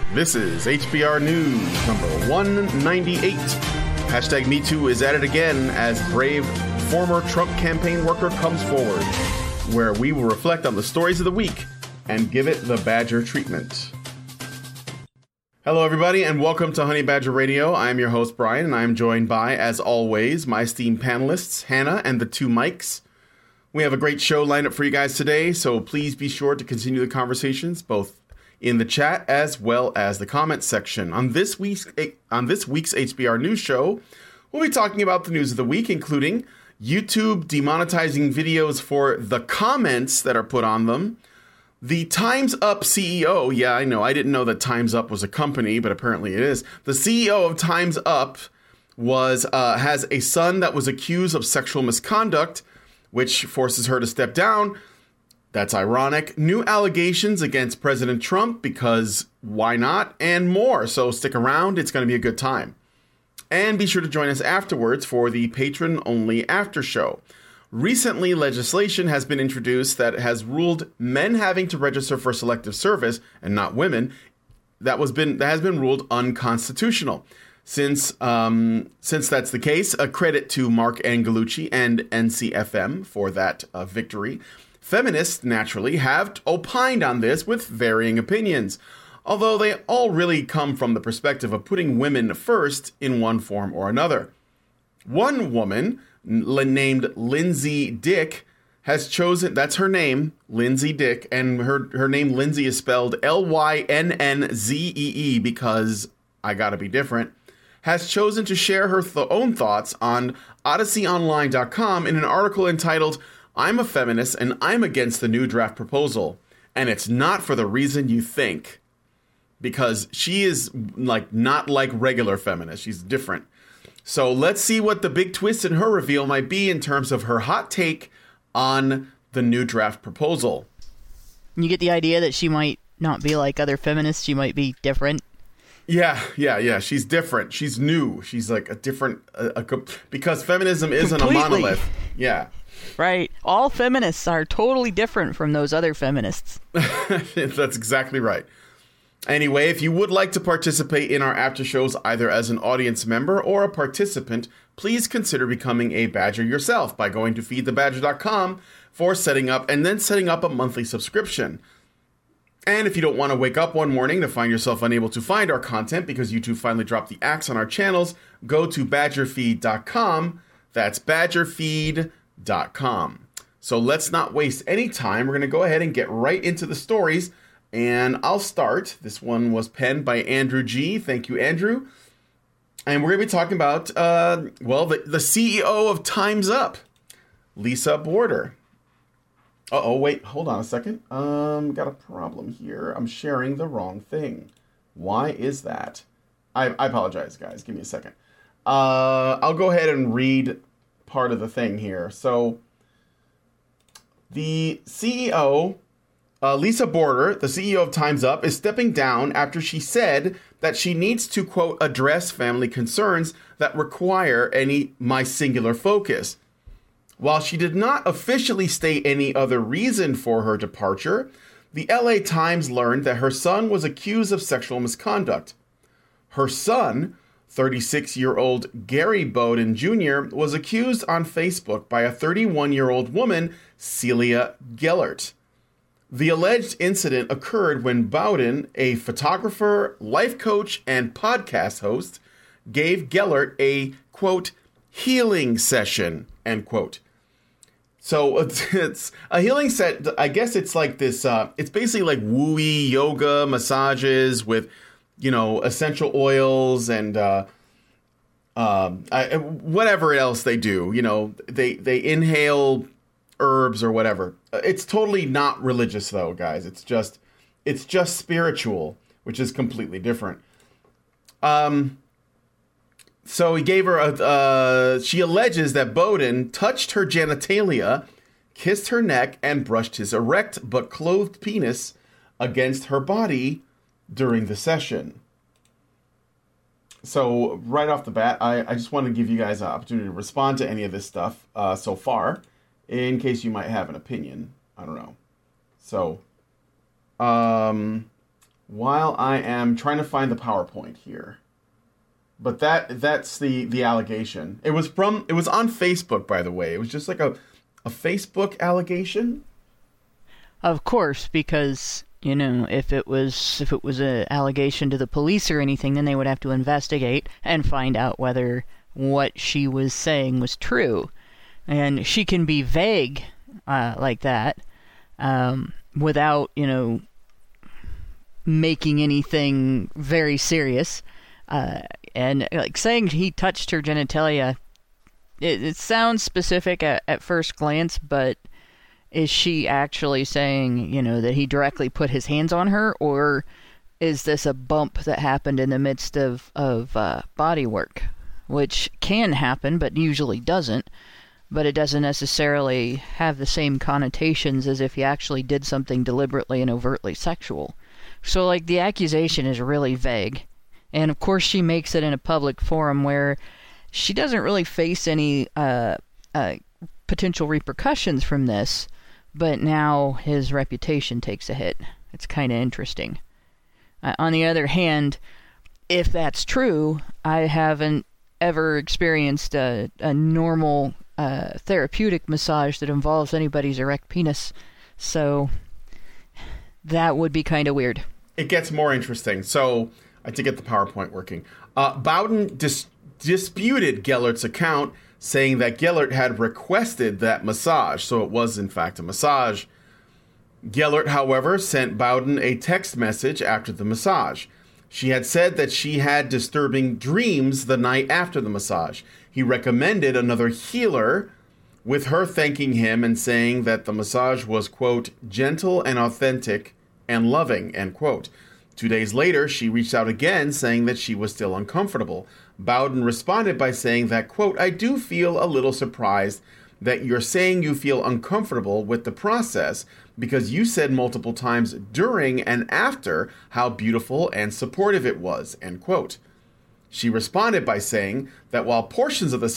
This is HBR News number 198. Hashtag MeToo is at it again as brave former Trump campaign worker comes forward, where we will reflect on the stories of the week and give it the Badger treatment. Hello, everybody, and welcome to Honey Badger Radio. I am your host, Brian, and I am joined by, as always, my esteemed panelists, Hannah and the two Mikes. We have a great show lined up for you guys today, so please be sure to continue the conversations, both in the chat as well as the comments section. On this week's HBR News show, we'll be talking about the news of the week, including YouTube demonetizing videos for the comments that are put on them, the Time's Up CEO, yeah, I know, I didn't know that Time's Up was a company, but apparently it is. The CEO of Time's Up has a son that was accused of sexual misconduct, which forces her to step down. That's ironic. New allegations against President Trump, because why not? And more. So stick around. It's going to be a good time. And be sure to join us afterwards for the patron-only after show. Recently, legislation has been introduced that has ruled men having to register for selective service, and not women, that has been ruled unconstitutional. Since that's the case, a credit to Mark Angelucci and NCFM for that victory. Feminists, naturally, have opined on this with varying opinions, although they all really come from the perspective of putting women first in one form or another. One woman, named Lindsay Dick, has chosen, that's her name, Lindsay Dick, and her name Lindsay is spelled Lynnzee because I gotta be different, has chosen to share her own thoughts on OdysseyOnline.com in an article entitled, "I'm a feminist and I'm against the new draft proposal, and it's not for the reason you think," because she is not like regular feminists. She's different. So let's see what the big twist in her reveal might be in terms of her hot take on the new draft proposal. You get the idea that she might not be like other feminists. She might be different. Yeah. She's different. She's new. She's like a different, because feminism isn't a monolith. Yeah. Right. All feminists are totally different from those other feminists. That's exactly right. Anyway, if you would like to participate in our after shows either as an audience member or a participant, please consider becoming a Badger yourself by going to feedthebadger.com for setting up a monthly subscription. And if you don't want to wake up one morning to find yourself unable to find our content because YouTube finally dropped the axe on our channels, go to badgerfeed.com. That's badgerfeed.com. So let's not waste any time. We're going to go ahead and get right into the stories. And I'll start. This one was penned by Andrew G. Thank you, Andrew. And we're going to be talking about, the CEO of Time's Up, Lisa Border. Uh-oh, wait, hold on a second. Got a problem here. I'm sharing the wrong thing. Why is that? I apologize, guys. Give me a second. I'll go ahead and read part of the thing here. So, the CEO... Lisa Border, the CEO of Time's Up, is stepping down after she said that she needs to, quote, address family concerns that require my singular focus. While she did not officially state any other reason for her departure, the LA Times learned that her son was accused of sexual misconduct. Her son, 36-year-old Gary Bowden Jr., was accused on Facebook by a 31-year-old woman, Celia Gellert. The alleged incident occurred when Bowden, a photographer, life coach, and podcast host, gave Gellert a, quote, healing session, end quote. So it's a healing set. I guess it's like this, it's basically like woo-y yoga massages with, essential oils and whatever else they do. They inhale herbs or whatever. It's totally not religious though, guys. It's just spiritual, which is completely different. So he gave her she alleges that Bowden touched her genitalia, kissed her neck, and brushed his erect but clothed penis against her body during the session. So right off the bat, I just want to give you guys an opportunity to respond to any of this stuff so far, in case you might have an opinion. I don't know. So, while I am trying to find the PowerPoint here. But that's the allegation. It was on Facebook, by the way. It was just like a Facebook allegation. Of course, because, you know, if it was an allegation to the police or anything, then they would have to investigate and find out whether what she was saying was true. And she can be vague like that without, you know, making anything very serious. And like saying he touched her genitalia, it sounds specific at first glance, but is she actually saying, you know, that he directly put his hands on her, or is this a bump that happened in the midst of body work, which can happen but usually doesn't, but it doesn't necessarily have the same connotations as if he actually did something deliberately and overtly sexual. So, like, the accusation is really vague. And, of course, she makes it in a public forum where she doesn't really face any potential repercussions from this, but now his reputation takes a hit. It's kind of interesting. On the other hand, if that's true, I haven't ever experienced a normal therapeutic massage that involves anybody's erect penis, so that would be kind of weird. It gets more interesting. So, I did get the PowerPoint working. Bowden disputed Gellert's account, saying that Gellert had requested that massage, so it was in fact a massage. Gellert, however, sent Bowden a text message after the massage. She had said that she had disturbing dreams the night after the massage. He recommended another healer, with her thanking him and saying that the massage was, quote, gentle and authentic and loving, end quote. 2 days later, she reached out again, saying that she was still uncomfortable. Bowden responded by saying that, quote, I do feel a little surprised that you're saying you feel uncomfortable with the process because you said multiple times during and after how beautiful and supportive it was, end quote. She responded by saying that while portions of the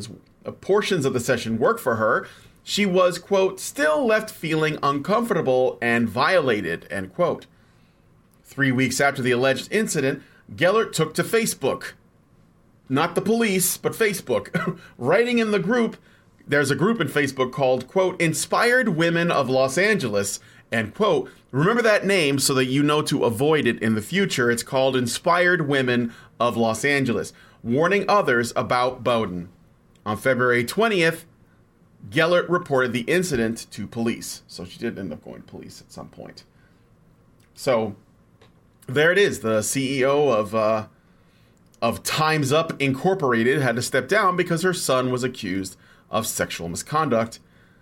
session worked for her, she was, quote, still left feeling uncomfortable and violated, end quote. 3 weeks after the alleged incident, Gellert took to Facebook. Not the police, but Facebook. Writing in the group, there's a group in Facebook called, quote, Inspired Women of Los Angeles, end quote. Remember that name so that you know to avoid it in the future. It's called Inspired Women of Los Angeles, warning others about Bowden. On February 20th, Gellert reported the incident to police. So she did end up going to police at some point. So there it is. The CEO of Time's Up Incorporated had to step down because her son was accused of sexual misconduct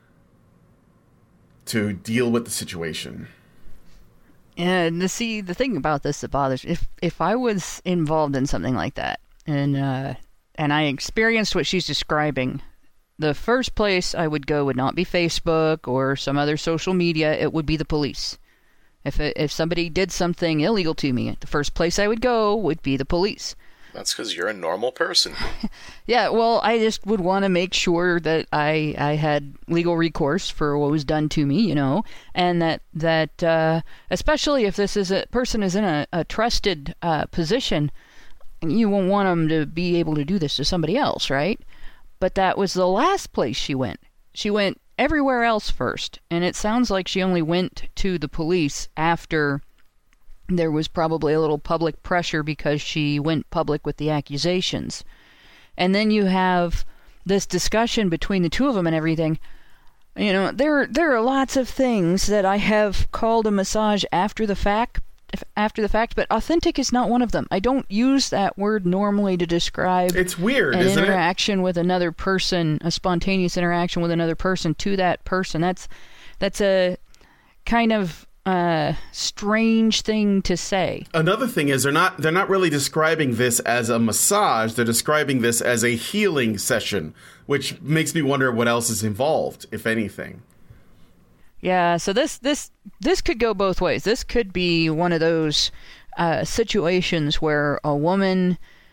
to deal with the situation. And the thing about this that bothers me, if I was involved in something like that, and I experienced what she's describing, the first place I would go would not be Facebook or some other social media. It would be the police. If somebody did something illegal to me, the first place I would go would be the police. That's because you're a normal person. Yeah, well, I just would want to make sure that I had legal recourse for what was done to me, you know, and that especially if this is a person is in a trusted position, you won't want them to be able to do this to somebody else, right? But that was the last place she went. She went everywhere else first, and it sounds like she only went to the police after there was probably a little public pressure because she went public with the accusations. And then you have this discussion between the two of them and everything. You know, there are lots of things that I have called a massage after the fact, but authentic is not one of them. I don't use that word normally to describe it's weird, an isn't interaction with another person, a spontaneous interaction with another person to that person. That's a kind of strange thing to say. Another thing is they're not really describing this as a massage. They're describing this as a healing session, which makes me wonder what else is involved, if anything. Yeah, so this could go both ways. This could be one of those situations where a woman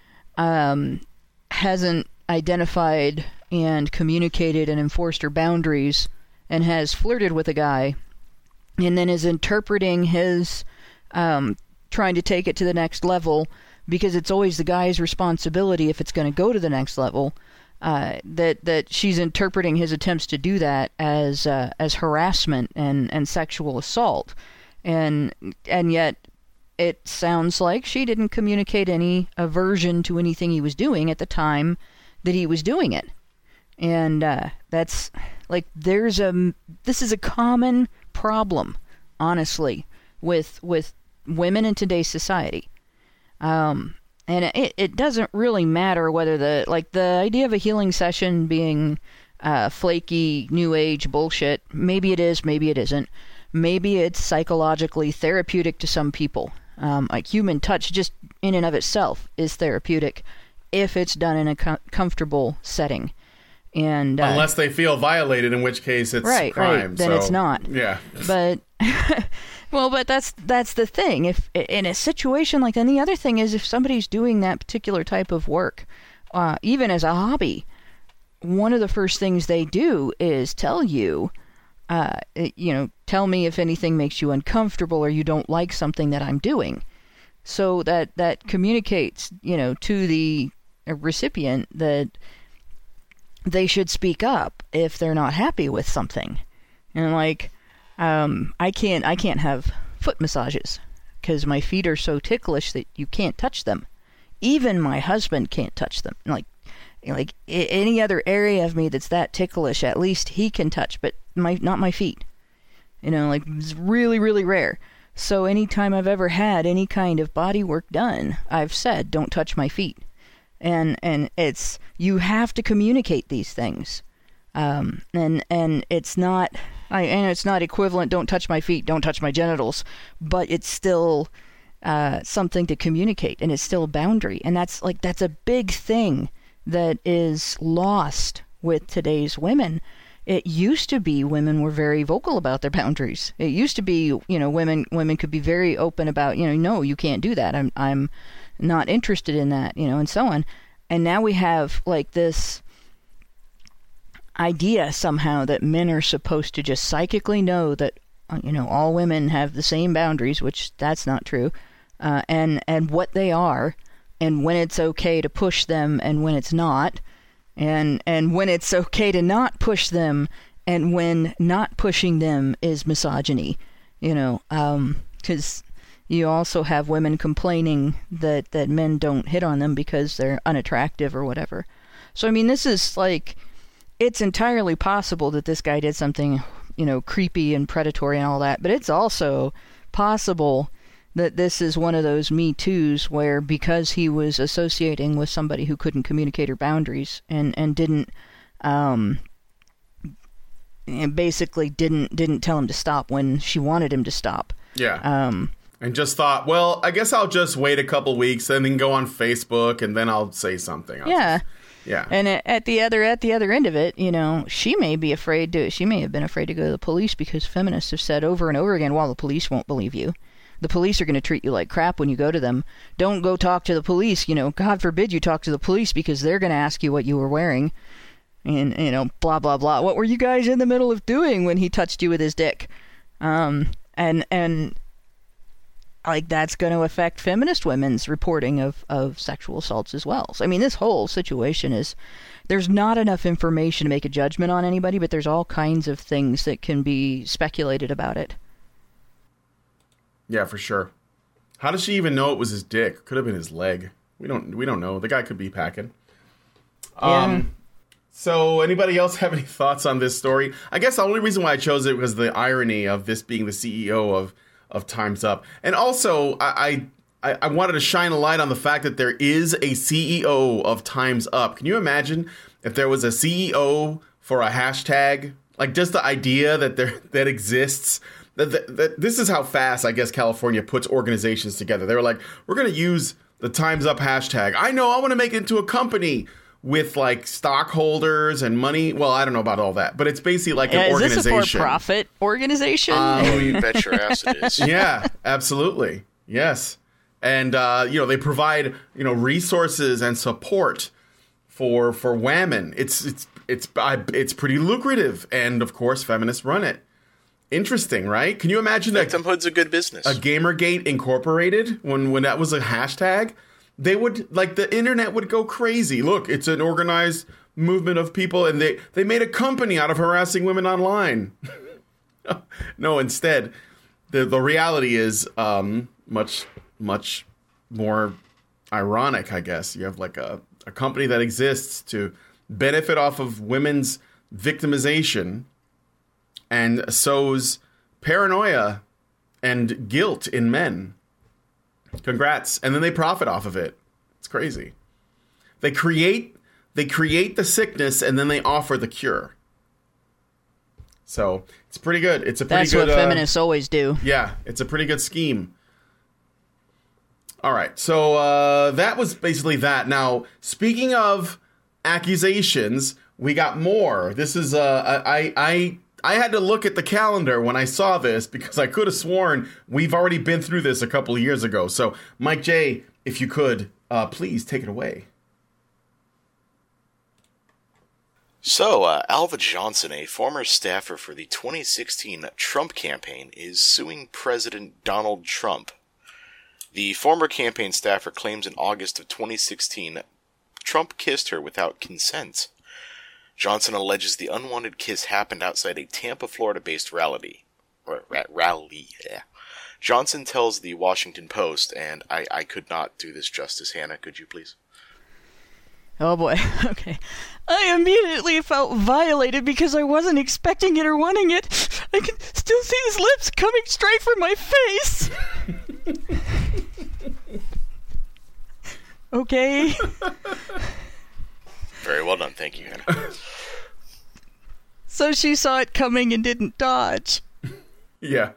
hasn't identified and communicated and enforced her boundaries and has flirted with a guy and then is interpreting his trying to take it to the next level, because it's always the guy's responsibility if it's going to go to the next level. That she's interpreting his attempts to do that as harassment and sexual assault, and yet it sounds like she didn't communicate any aversion to anything he was doing at the time that he was doing it. And that's like this is a common problem, honestly, with women in today's society. And it doesn't really matter whether the idea of a healing session being flaky, new age bullshit. Maybe it is, maybe it isn't. Maybe it's psychologically therapeutic to some people. Like human touch, just in and of itself, is therapeutic if it's done in a comfortable setting. And unless they feel violated, in which case it's crime. Right. Then it's not. Yeah. But well, but that's the thing. If in a situation like that, and the other thing is, if somebody's doing that particular type of work, even as a hobby, one of the first things they do is tell you, tell me if anything makes you uncomfortable or you don't like something that I'm doing. So that communicates, to the recipient that they should speak up if they're not happy with something. And I can't have foot massages because my feet are so ticklish that you can't touch them. Even my husband can't touch them. Like any other area of me that's that ticklish, at least he can touch, but not my feet. It's really, really rare. So anytime I've ever had any kind of body work done, I've said, don't touch my feet. And it's, you have to communicate these things. And it's not, it's not equivalent, don't touch my feet, don't touch my genitals, but it's still something to communicate, and it's still a boundary. And that's a big thing that is lost with today's women. It used to be women were very vocal about their boundaries. It used to be, women could be very open about, no, you can't do that. I'm not interested in that, and so on. And now we have this idea somehow that men are supposed to just psychically know that, all women have the same boundaries, which that's not true, and what they are, and when it's okay to push them and when it's not, and when it's okay to not push them, and when not pushing them is misogyny, because you also have women complaining that men don't hit on them because they're unattractive or whatever. So, this is it's entirely possible that this guy did something, creepy and predatory and all that, but it's also possible that this is one of those Me Too's where, because he was associating with somebody who couldn't communicate her boundaries and didn't, and basically didn't tell him to stop when she wanted him to stop. Yeah. And just thought, well, I guess I'll just wait a couple weeks and then go on Facebook and then I'll say something. Yeah. And at the other end of it, she may have been afraid to go to the police because feminists have said over and over again, well, the police won't believe you. The police are going to treat you like crap when you go to them. Don't go talk to the police. God forbid you talk to the police because they're going to ask you what you were wearing. And, blah, blah, blah. What were you guys in the middle of doing when he touched you with his dick? And that's going to affect feminist women's reporting of sexual assaults as well. So, this whole situation is, there's not enough information to make a judgment on anybody, but there's all kinds of things that can be speculated about it. Yeah, for sure. How does she even know it was his dick? Could have been his leg. We don't know. The guy could be packing. Yeah. So anybody else have any thoughts on this story? I guess the only reason why I chose it was the irony of this being the CEO of Time's Up. And also, I wanted to shine a light on the fact that there is a CEO of Time's Up. Can you imagine if there was a CEO for a hashtag? Just the idea that exists. That this is how fast, I guess, California puts organizations together. They were like, we're going to use the Time's Up hashtag. I want to make it into a company with stockholders and money. Well, I don't know about all that, but it's basically an organization. Is this a for-profit organization? Oh, you bet your ass it is. Yeah, absolutely. Yes. And, they provide, resources and support for women. It's pretty lucrative. And of course, feminists run it. Interesting, right? Can you imagine that Victimhood's a good business. a Gamergate Incorporated, when that was a hashtag, they would, like, the internet would go crazy. Look, it's an organized movement of people, and they made a company out of harassing women online. No, instead, the reality is much more ironic, I guess. You have like a company that exists to benefit off of women's victimization and sows paranoia and guilt in men. Congrats. And then they profit off of it. It's crazy. They create the sickness and then they offer the cure. So it's pretty good. It's a pretty That's good. what feminists always do. Yeah, it's a pretty good scheme. All right, so that was basically that. Now, speaking of accusations, we got more. This is I had to look at the calendar when I saw this because I could have sworn we've already been through this a couple of years ago. So, Mike J, if you could, please take it away. So, Alva Johnson, a former staffer for the 2016 Trump campaign, is suing President Donald Trump. The former campaign staffer claims in August of 2016 Trump kissed her without consent. Johnson alleges the unwanted kiss happened outside a Tampa, Florida-based rally. Yeah. Johnson tells the Washington Post, and I could not do this justice, Hannah, could you please? Oh boy, okay. I immediately felt violated because I wasn't expecting it or wanting it. I can still see his lips coming straight from my face. Okay. Very well done, thank you, Hannah. So she saw it coming and didn't dodge. Yeah.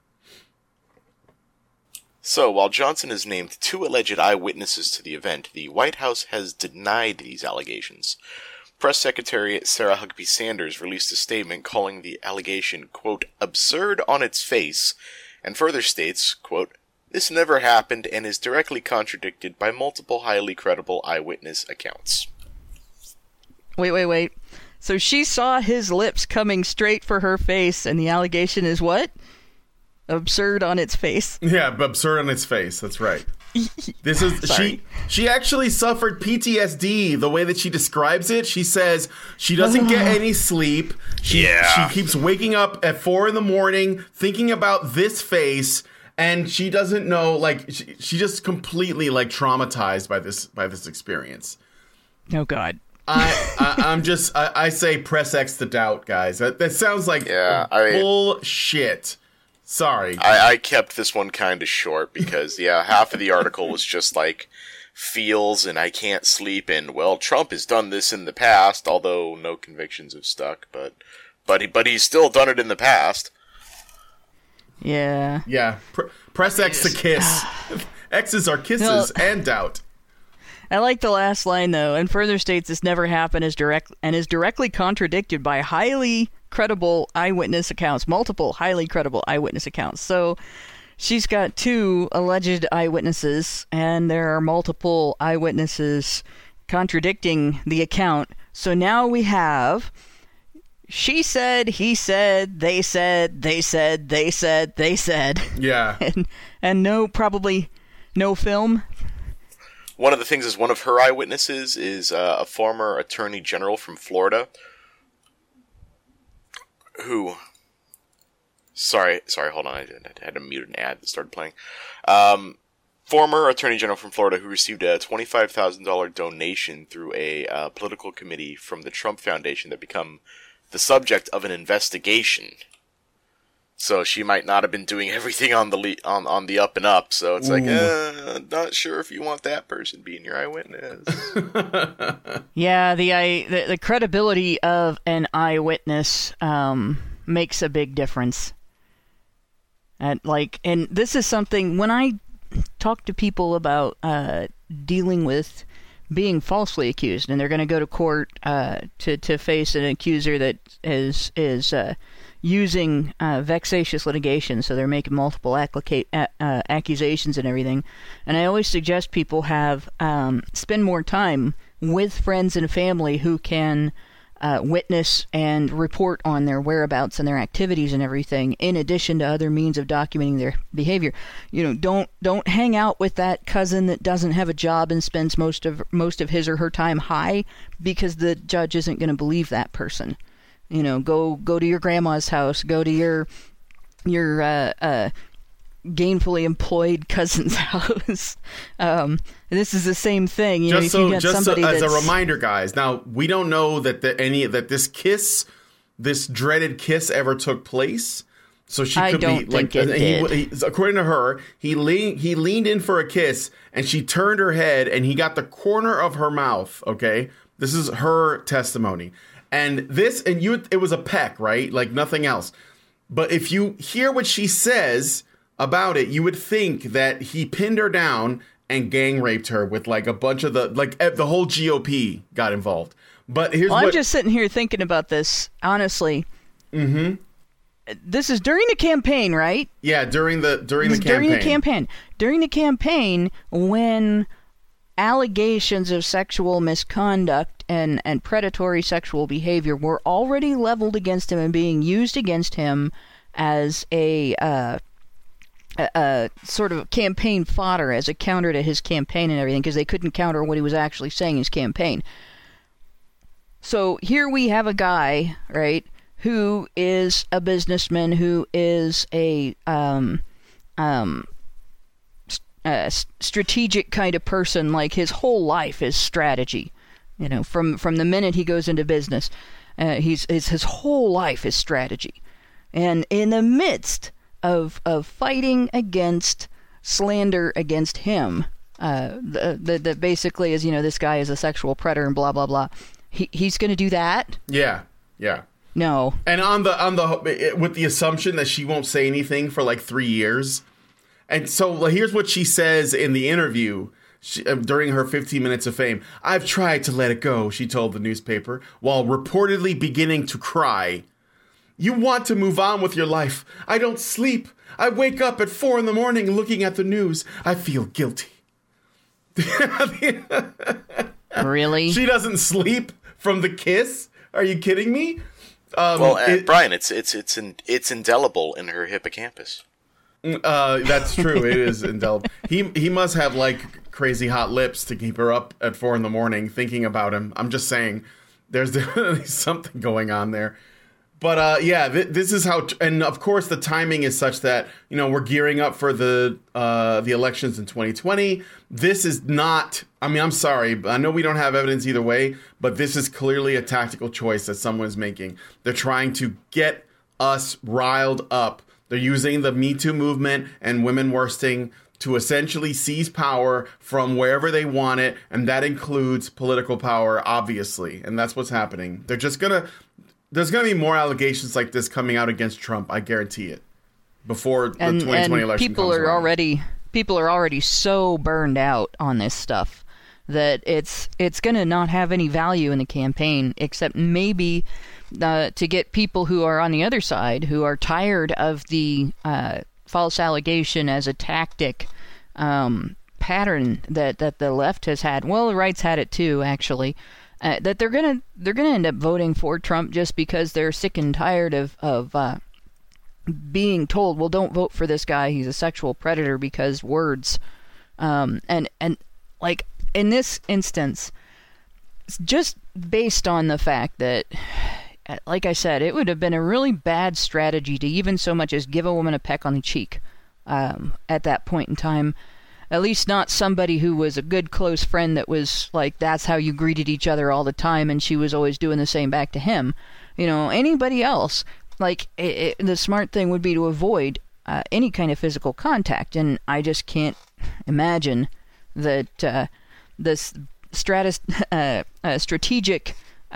So, while Johnson has named 2 alleged eyewitnesses to the event, the White House has denied these allegations. Press Secretary Sarah Huckabee Sanders released a statement calling the allegation, quote, absurd on its face, and further states, quote, this never happened and is directly contradicted by multiple highly credible eyewitness accounts. Wait. So she saw his lips coming straight for her face, and the allegation is what? Absurd on its face. Yeah, absurd on its face. That's right. This is Sorry. she actually suffered PTSD. The way that she describes it, she says she doesn't get any sleep. She keeps waking up at 4 a.m. thinking about this face, and she doesn't know. Like she just completely like traumatized by this experience. Oh God. I say press X to doubt, guys. That sounds like bullshit. Sorry. I kept this one kind of short because, half of the article was just like, feels and I can't sleep and, well, Trump has done this in the past, although no convictions have stuck, but he's still done it in the past. Yeah. Yeah. Press X to kiss. X's are kisses and doubt. I like the last line, though, and further states this never happened is directly contradicted by highly credible eyewitness accounts, multiple highly credible eyewitness accounts. So she's got 2 alleged eyewitnesses, and there are multiple eyewitnesses contradicting the account. So now we have she said, he said, they said, they said, they said, they said. Yeah. And probably no film. One of the things is one of her eyewitnesses is a former attorney general from Florida who... Sorry, hold on. I had to mute an ad that started playing. Former attorney general from Florida who received a $25,000 donation through a political committee from the Trump Foundation that become the subject of an investigation. So she might not have been doing everything on the up and up. So it's like, not sure if you want that person being your eyewitness. Yeah, the credibility of an eyewitness makes a big difference. And this is something when I talk to people about dealing with being falsely accused, and they're going to go to court to face an accuser that is using vexatious litigation, so they're making multiple accusations and everything. And I always suggest people spend more time with friends and family who can witness and report on their whereabouts and their activities and everything, in addition to other means of documenting their behavior. Don't hang out with that cousin that doesn't have a job and spends most of his or her time high, because the judge isn't going to believe that person. Go to your grandma's house, go to your gainfully employed cousin's house. This is the same thing. As a reminder, guys. Now, we don't know that this dreaded kiss, ever took place. So she could be like, according to her, he leaned in for a kiss, and she turned her head, and he got the corner of her mouth. Okay, this is her testimony, and it was a peck, right? Like nothing else. But if you hear what she says about it, you would think that he pinned her down and gang raped her with like a bunch of the whole GOP got involved. But I'm just sitting here thinking about this, honestly. Mm-hmm. This is during the campaign, right? Yeah, during the campaign. During the campaign, when allegations of sexual misconduct and predatory sexual behavior were already leveled against him and being used against him as a sort of campaign fodder, as a counter to his campaign and everything, because they couldn't counter what he was actually saying in his campaign. So here we have a guy, right, who is a businessman, who is a strategic kind of person. Like, his whole life is strategy. From the minute he goes into business, his whole life is strategy. And in the midst of fighting against slander against him, that basically is, this guy is a sexual predator and blah blah blah. He's going to do that? Yeah. No. And on the with the assumption that she won't say anything for like 3 years. And so here's what she says in the interview during her 15 minutes of fame. "I've tried to let it go," she told the newspaper, while reportedly beginning to cry. "You want to move on with your life. I don't sleep. I wake up at 4 a.m. looking at the news. I feel guilty." Really? She doesn't sleep from the kiss? Are you kidding me? Brian, it's indelible in her hippocampus. That's true. It is indelible. He must have like crazy hot lips to keep her up at 4 a.m. thinking about him. I'm just saying, there's definitely something going on there. But this is how, and of course the timing is such that we're gearing up for the elections in 2020. This is not. I mean, I'm sorry, I know we don't have evidence either way, but this is clearly a tactical choice that someone's making. They're trying to get us riled up. They're using the Me Too movement and women worsting to essentially seize power from wherever they want it, and that includes political power, obviously. And that's what's happening. There's going to be more allegations like this coming out against Trump, I guarantee it, before the 2020 election comes around. People are already so burned out on this stuff that it's going to not have any value in the campaign, except maybe to get people who are on the other side, who are tired of the false allegation as a tactic pattern that the left has had. Well, the right's had it too, actually. That they're gonna end up voting for Trump just because they're sick and tired of being told, well, don't vote for this guy, he's a sexual predator, because words. And like in this instance, just based on the fact that, like I said, it would have been a really bad strategy to even so much as give a woman a peck on the cheek at that point in time. At least not somebody who was a good close friend that was like, that's how you greeted each other all the time, and she was always doing the same back to him. Anybody else, like, the smart thing would be to avoid any kind of physical contact. And I just can't imagine that this strategic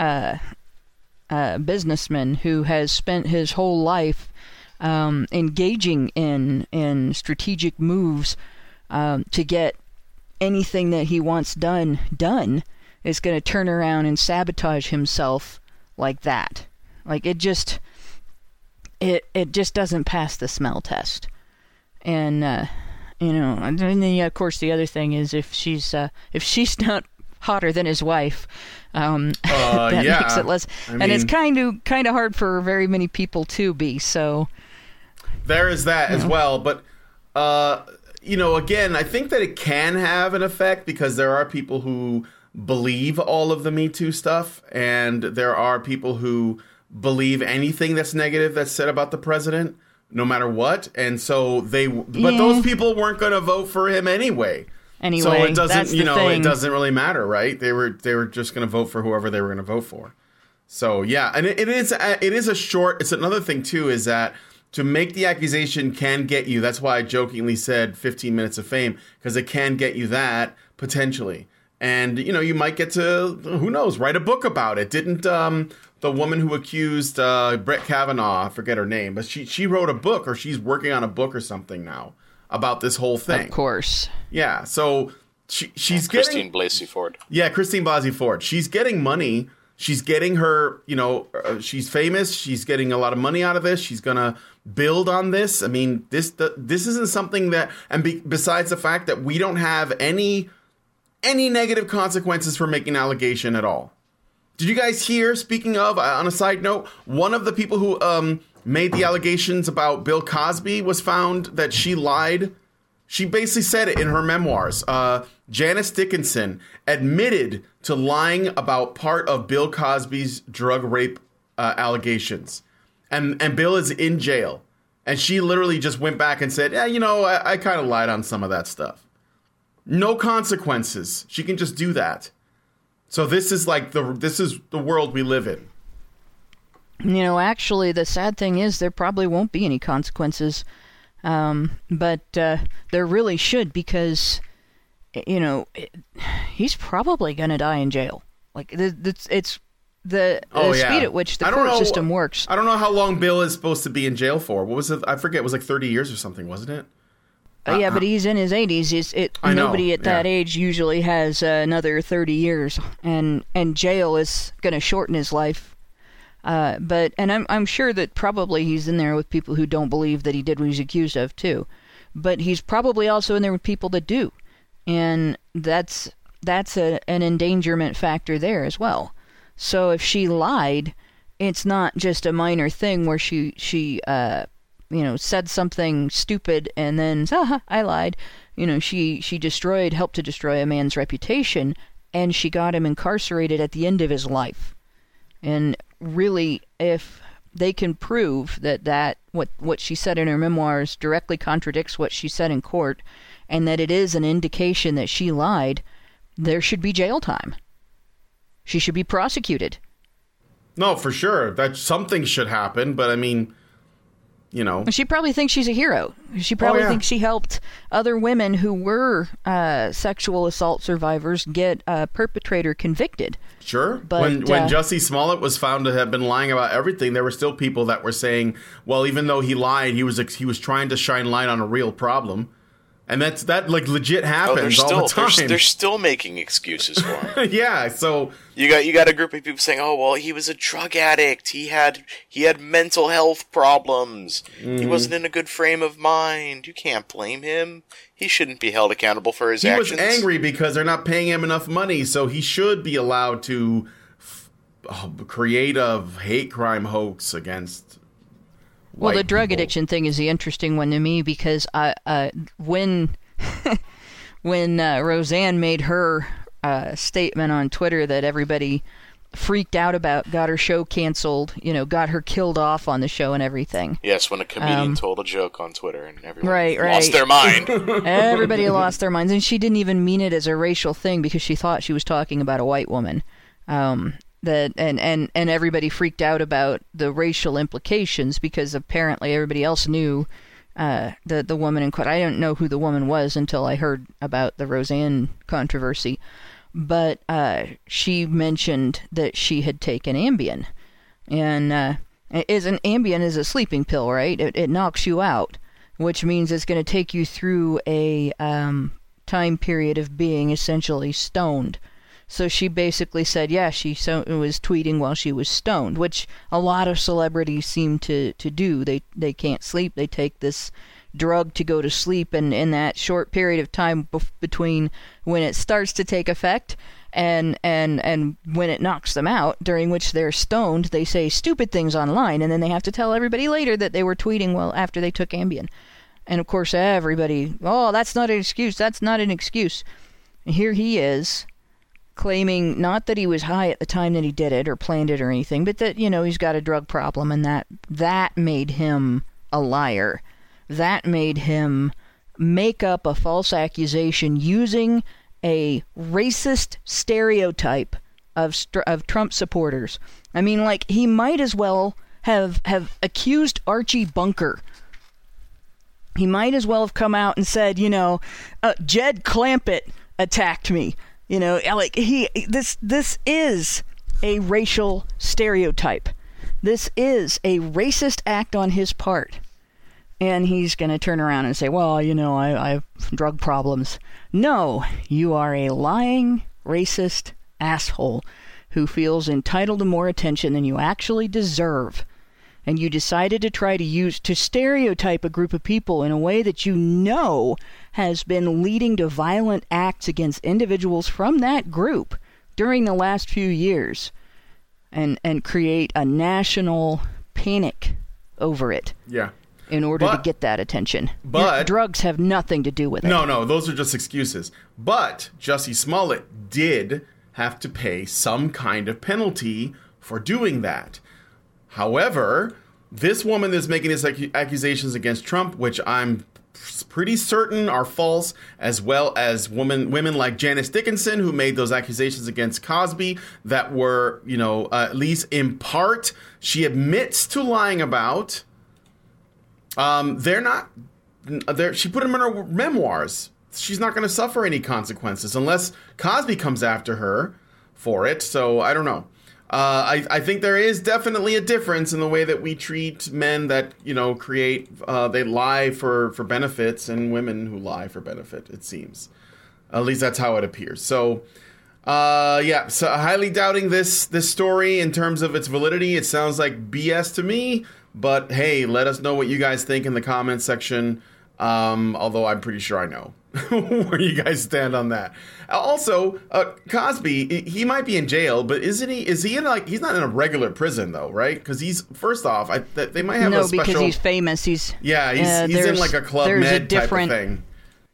businessman who has spent his whole life engaging in strategic moves to get anything that he wants done is going to turn around and sabotage himself like that. Like, it just doesn't pass the smell test. And and then, of course, the other thing is if she's not hotter than his wife. That yeah. makes it less, and it's kind of hard for very many people to be. So there is that as well, but again, I think that it can have an effect because there are people who believe all of the Me Too stuff, and there are people who believe anything that's negative that's said about the president, no matter what, and so but those people weren't going to vote for him anyway. So it doesn't, it doesn't really matter, right? They were just going to vote for whoever they were going to vote for. So yeah, and it is a short. It's another thing too, is that to make the accusation can get you. That's why I jokingly said 15 minutes of fame, because it can get you that potentially. And, you might get to, who knows, write a book about it. Didn't the woman who accused Brett Kavanaugh, I forget her name, but she wrote a book, or she's working on a book or something now about this whole thing. Of course. Yeah, so she's Christine Blasey Ford. Yeah, Christine Blasey Ford. She's getting money. She's getting her, she's famous. She's getting a lot of money out of this. She's going to build on this. I mean, this isn't something that, and besides the fact that we don't have any negative consequences for making an allegation at all. Did you guys hear, speaking of, on a side note, one of the people who made the allegations about Bill Cosby was found that she lied? She basically said it in her memoirs. Janice Dickinson admitted to lying about part of Bill Cosby's drug rape allegations. And Bill is in jail. And she literally just went back and said, yeah, I kind of lied on some of that stuff. No consequences. She can just do that. So this is the world we live in. Actually, the sad thing is there probably won't be any consequences. But there really should, because, he's probably going to die in jail. Like, it's the speed at which the court system works. I don't know how long Bill is supposed to be in jail for. What was it? I forget. It was like 30 years or something, wasn't it? Yeah, but he's in his 80s. Nobody at that age usually has another 30 years, and jail is going to shorten his life. But I'm sure that probably he's in there with people who don't believe that he did what he's accused of too. But he's probably also in there with people that do, and that's an endangerment factor there as well. So if she lied, it's not just a minor thing where she said something stupid and then, I lied. She helped to destroy a man's reputation, and she got him incarcerated at the end of his life. And really, if they can prove that what she said in her memoirs directly contradicts what she said in court, and that it is an indication that she lied, there should be jail time. She should be prosecuted. No, for sure. That something should happen, but I mean, She probably thinks she's a hero. She probably thinks she helped other women who were sexual assault survivors get a perpetrator convicted. Sure. But when Jussie Smollett was found to have been lying about everything, there were still people that were saying, well, even though he lied, he was trying to shine light on a real problem. And that legit happens all the time. They're still making excuses for him. Yeah, so you got a group of people saying, "Oh, well, he was a drug addict. He had mental health problems. Mm-hmm. He wasn't in a good frame of mind. You can't blame him. He shouldn't be held accountable for his actions." He was angry because they're not paying him enough money, so he should be allowed to create a hate crime hoax against. Well, the drug addiction thing is the interesting one to me, because when Roseanne made her statement on Twitter that everybody freaked out about, got her show canceled, got her killed off on the show and everything. Yes, when a comedian told a joke on Twitter and everyone lost their mind. Everybody lost their minds, and she didn't even mean it as a racial thing because she thought she was talking about a white woman. And everybody freaked out about the racial implications because apparently everybody else knew the woman in question. I didn't know who the woman was until I heard about the Roseanne controversy, but she mentioned that she had taken Ambien, and Ambien is a sleeping pill, right? It knocks you out, which means it's going to take you through a time period of being essentially stoned. So she basically said, she was tweeting while she was stoned, which a lot of celebrities seem to do. They can't sleep. They take this drug to go to sleep, and in that short period of time between when it starts to take effect and when it knocks them out, during which they're stoned, they say stupid things online, and then they have to tell everybody later that they were tweeting well after they took Ambien. And of course everybody, oh, that's not an excuse, that's not an excuse. And here he is, claiming not that he was high at the time that he did it or planned it or anything, but that, he's got a drug problem, and that made him a liar. That made him make up a false accusation using a racist stereotype of Trump supporters. I mean, like, he might as well have accused Archie Bunker. He might as well have come out and said, Jed Clampett attacked me. This is a racial stereotype. This is a racist act on his part. And he's going to turn around and say, well, I have drug problems. No, you are a lying, racist asshole who feels entitled to more attention than you actually deserve. And you decided to try to stereotype a group of people in a way that has been leading to violent acts against individuals from that group during the last few years, and create a national panic over it. Yeah. In order to get that attention. But drugs have nothing to do with it. No, those are just excuses. But Jussie Smollett did have to pay some kind of penalty for doing that. However, this woman is making these accusations against Trump, which I'm pretty certain are false, as well as women like Janice Dickinson, who made those accusations against Cosby that were, at least in part, she admits to lying about. They're not. She put them in her memoirs. She's not going to suffer any consequences unless Cosby comes after her for it. So I don't know. I think there is definitely a difference in the way that we treat men that they lie for benefits, and women who lie for benefit. It seems, at least that's how it appears. So. So highly doubting this story in terms of its validity. It sounds like BS to me. But hey, let us know what you guys think in the comments section. Although I'm pretty sure I know where you guys stand on that. Also, Cosby, he might be in jail, but isn't he? Is he in he's not in a regular prison though, right? Because he's first off, they might have a special. No, because he's famous. He's in like a Club Med type of thing.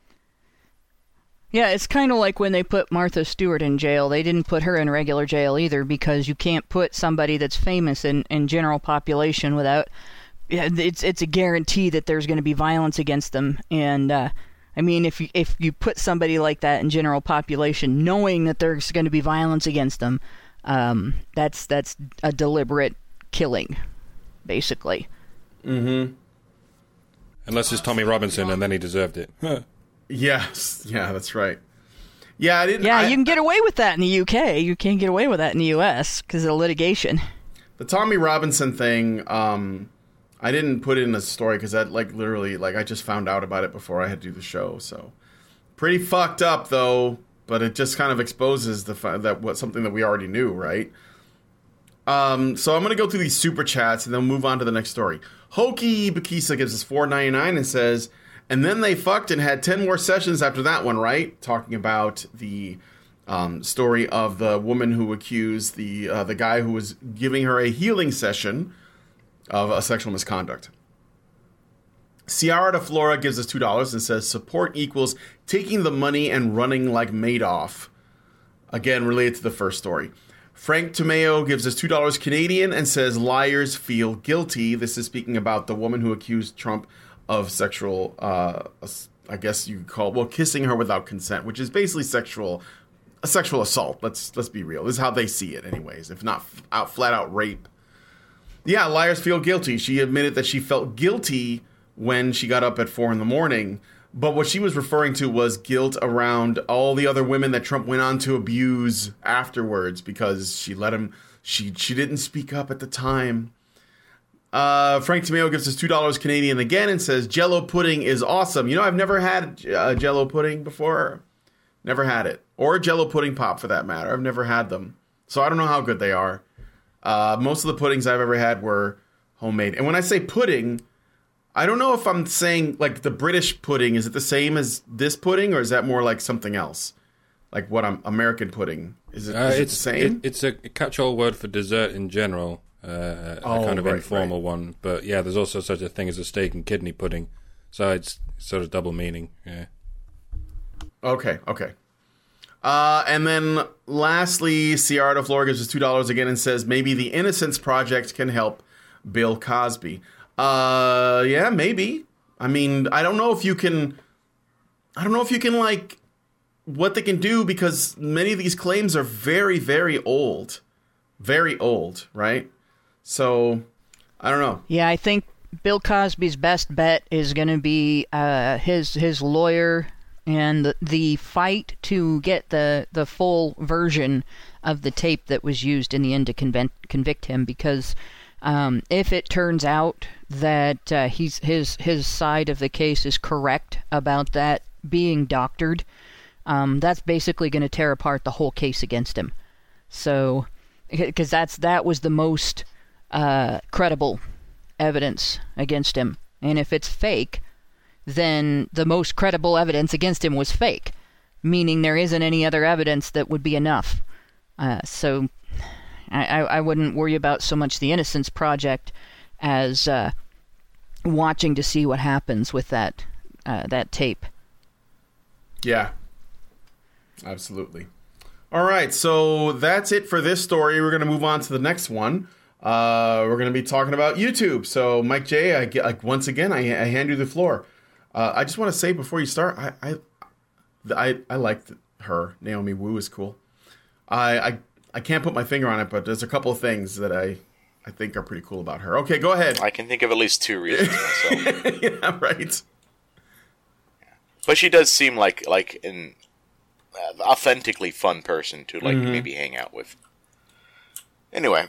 Yeah, it's kind of like when they put Martha Stewart in jail. They didn't put her in regular jail either, because you can't put somebody that's famous in general population without... It's a guarantee that there's going to be violence against them. And, if you put somebody like that in general population, knowing that there's going to be violence against them, that's a deliberate killing, basically. Mm-hmm. Unless it's Tommy Robinson, and then he deserved it. Yes. Yeah, that's right. Yeah, you can get away with that in the UK. You can't get away with that in the US because of litigation. The Tommy Robinson thing, I didn't put it in a story because that literally I just found out about it before I had to do the show. So pretty fucked up though, but it just kind of exposes the fact that something that we already knew, right? So I'm going to go through these super chats and then move on to the next story. Hokey Bakisa gives us $4.99 and says, and then they fucked and had 10 more sessions after that one, right? Talking about the story of the woman who accused the guy who was giving her a healing session of a sexual misconduct. Ciara de Flora gives us $2 and says, support equals taking the money and running like Madoff. Again, related to the first story. Frank Tomeo gives us $2 Canadian and says, liars feel guilty. This is speaking about the woman who accused Trump of sexual, I guess you could call kissing her without consent, which is basically sexual assault. Let's be real. This is how they see it, anyways. If not flat out rape. Yeah, liars feel guilty. She admitted that she felt guilty when she got up at 4 a.m. But what she was referring to was guilt around all the other women that Trump went on to abuse afterwards because she let him. She didn't speak up at the time. Frank Tomeo gives us $2 Canadian again and says, Jell-O pudding is awesome. I've never had Jell-O pudding before. Never had it. Or Jell-O pudding pop, for that matter. I've never had them. So I don't know how good they are. Most of the puddings I've ever had were homemade. And when I say pudding, I don't know if I'm saying, the British pudding, is it the same as this pudding, or is that more like something else? like what American pudding is it the same? It's a catch-all word for dessert in general, a kind of informal one. But yeah, there's also such a thing as a steak and kidney pudding, so it's sort of double meaning. Yeah. Okay. And then lastly, Ciara Flora gives us $2 again and says maybe the Innocence Project can help Bill Cosby. Yeah, maybe. I mean, I don't know if you can like what they can do, because many of these claims are very, very old. Very old, right? So, I don't know. Yeah, I think Bill Cosby's best bet is going to be his lawyer and the fight to get the full version of the tape that was used in the end to convict him, because if it turns out that his side of the case is correct about that being doctored, that's basically going to tear apart the whole case against him. So, because that was the most credible evidence against him, and if it's fake, then the most credible evidence against him was fake, meaning there isn't any other evidence that would be enough. So I wouldn't worry about so much the Innocence Project as watching to see what happens with that tape. Yeah, absolutely. All right, so that's it for this story. We're going to move on to the next one. We're going to be talking about YouTube. So, Mike J, once again, I hand you the floor. I just want to say before you start, I liked her. Naomi Wu is cool. I can't put my finger on it, but there's a couple of things that I think are pretty cool about her. Okay, go ahead. I can think of at least 2 reasons myself. Yeah, right. But she does seem like an authentically fun person to maybe hang out with. Anyway,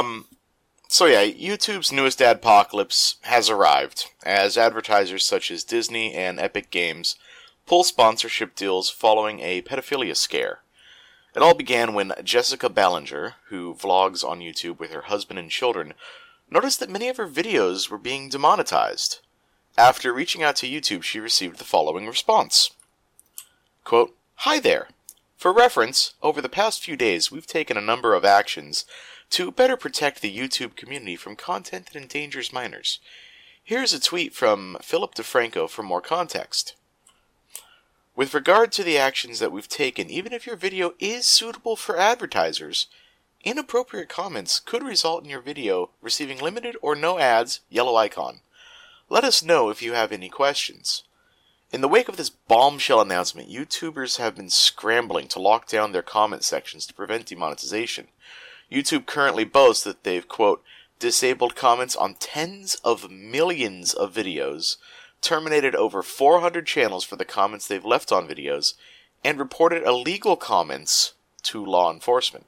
so yeah, YouTube's newest adpocalypse has arrived, as advertisers such as Disney and Epic Games pull sponsorship deals following a pedophilia scare. It all began when Jessica Ballinger, who vlogs on YouTube with her husband and children, noticed that many of her videos were being demonetized. After reaching out to YouTube, she received the following response. Quote, "Hi there. For reference, over the past few days, we've taken a number of actions to better protect the YouTube community from content that endangers minors. Here's a tweet from Philip DeFranco for more context. With regard to the actions that we've taken, even if your video is suitable for advertisers, inappropriate comments could result in your video receiving limited or no ads, yellow icon. Let us know if you have any questions." In the wake of this bombshell announcement, YouTubers have been scrambling to lock down their comment sections to prevent demonetization. YouTube currently boasts that they've, quote, disabled comments on tens of millions of videos, terminated over 400 channels for the comments they've left on videos, and reported illegal comments to law enforcement.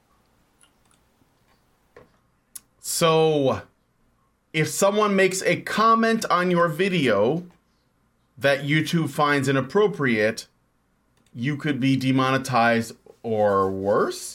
So, if someone makes a comment on your video that YouTube finds inappropriate, you could be demonetized or worse?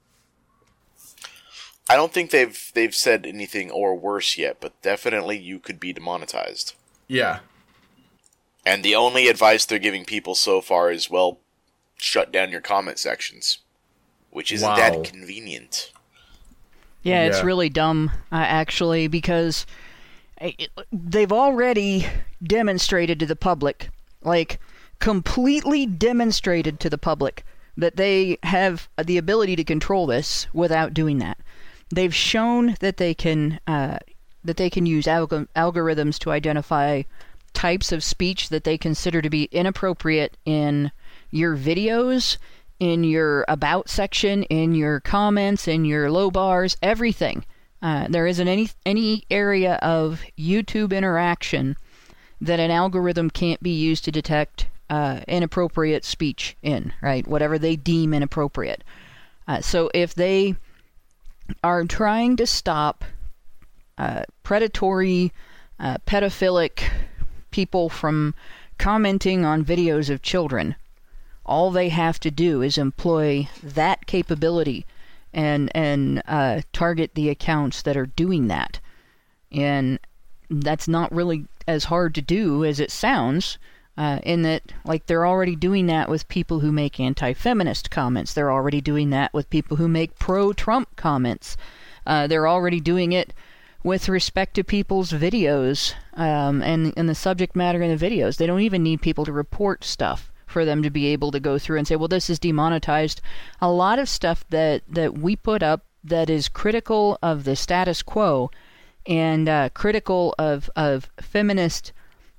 I don't think they've said anything or worse yet, but definitely you could be demonetized. Yeah. And the only advice they're giving people so far is, well, shut down your comment sections, which isn't that convenient. Yeah, it's really dumb, actually, because they've already demonstrated to the public, completely demonstrated to the public, that they have the ability to control this without doing that. They've shown that they can use algorithms to identify types of speech that they consider to be inappropriate in your videos, in your about section, in your comments, in your low bars, everything. There isn't any area of YouTube interaction that an algorithm can't be used to detect inappropriate speech in, right? Whatever they deem inappropriate. So if they are trying to stop predatory, pedophilic people from commenting on videos of children, all they have to do is employ that capability and target the accounts that are doing that. And that's not really as hard to do as it sounds. in that, like, they're already doing that with people who make anti-feminist comments. They're already doing that with people who make pro-Trump comments. They're already doing it with respect to people's videos and the subject matter in the videos. They don't even need people to report stuff for them to be able to go through and say, well, this is demonetized. A lot of stuff that we put up that is critical of the status quo and critical of feminist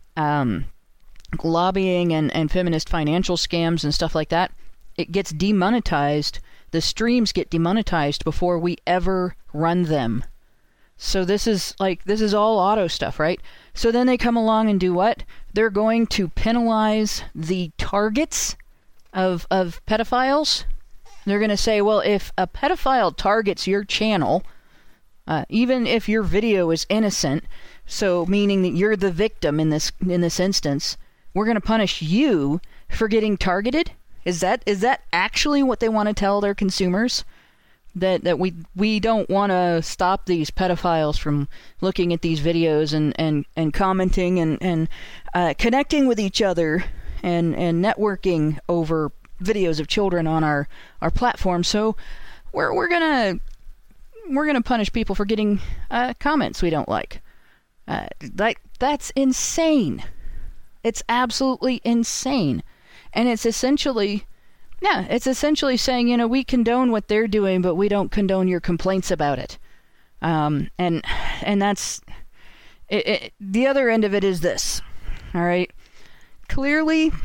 lobbying and feminist financial scams and stuff like that, it gets demonetized. The streams get demonetized before we ever run them. So this is all auto stuff, right? So then they come along and do what? They're going to penalize the targets of pedophiles. They're going to say, well, if a pedophile targets your channel, even if your video is innocent, so meaning that you're the victim in this instance, we're going to punish you for getting targeted? Is that actually what they want to tell their consumers? That we don't want to stop these pedophiles from looking at these videos and commenting and connecting with each other and networking over videos of children on our platform. So we're gonna punish people for getting comments we don't like. That's insane. It's absolutely insane, and it's essentially saying, we condone what they're doing, but we don't condone your complaints about it. And that's it. The other end of it is this. All right. Clearly,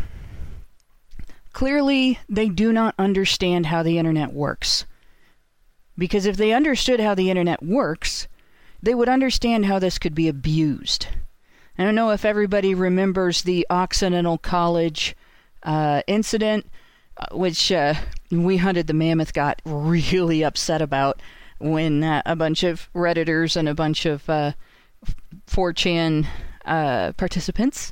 they do not understand how the internet works. Because if they understood how the internet works, they would understand how this could be abused. I don't know if everybody remembers the Occidental College incident, which We Hunted the Mammoth got really upset about when a bunch of Redditors and a bunch of 4chan participants,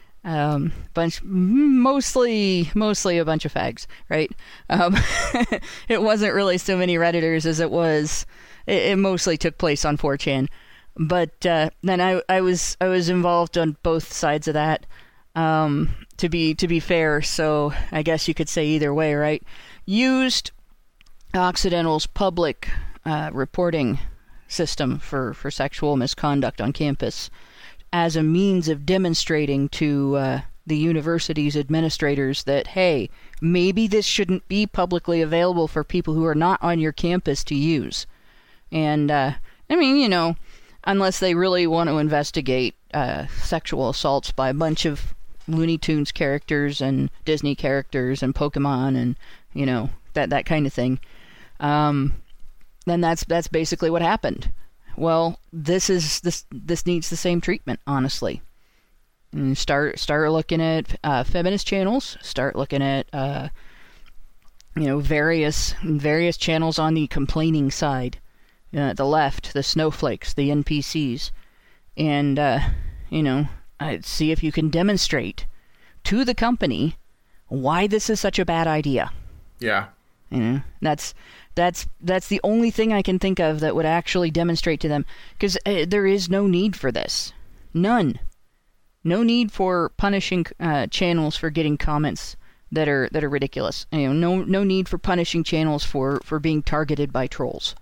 mostly a bunch of fags, right? It wasn't really so many Redditors as it was. It mostly took place on 4chan, but then I was involved on both sides of that. To be fair, so I guess you could say either way, right? Used Occidental's public reporting system for sexual misconduct on campus as a means of demonstrating to the university's administrators that, hey, maybe this shouldn't be publicly available for people who are not on your campus to use. And, unless they really want to investigate sexual assaults by a bunch of Looney Tunes characters and Disney characters and Pokemon and that kind of thing, then that's basically what happened. Well, this needs the same treatment, honestly. And start looking at feminist channels. Start looking at various channels on the complaining side, the left, the snowflakes, the NPCs, and see if you can demonstrate to the company why this is such a bad idea. Yeah. That's the only thing I can think of that would actually demonstrate to them, because there is no need for this. None. No need for punishing channels for getting comments that are ridiculous. No need for punishing channels for being targeted by trolls.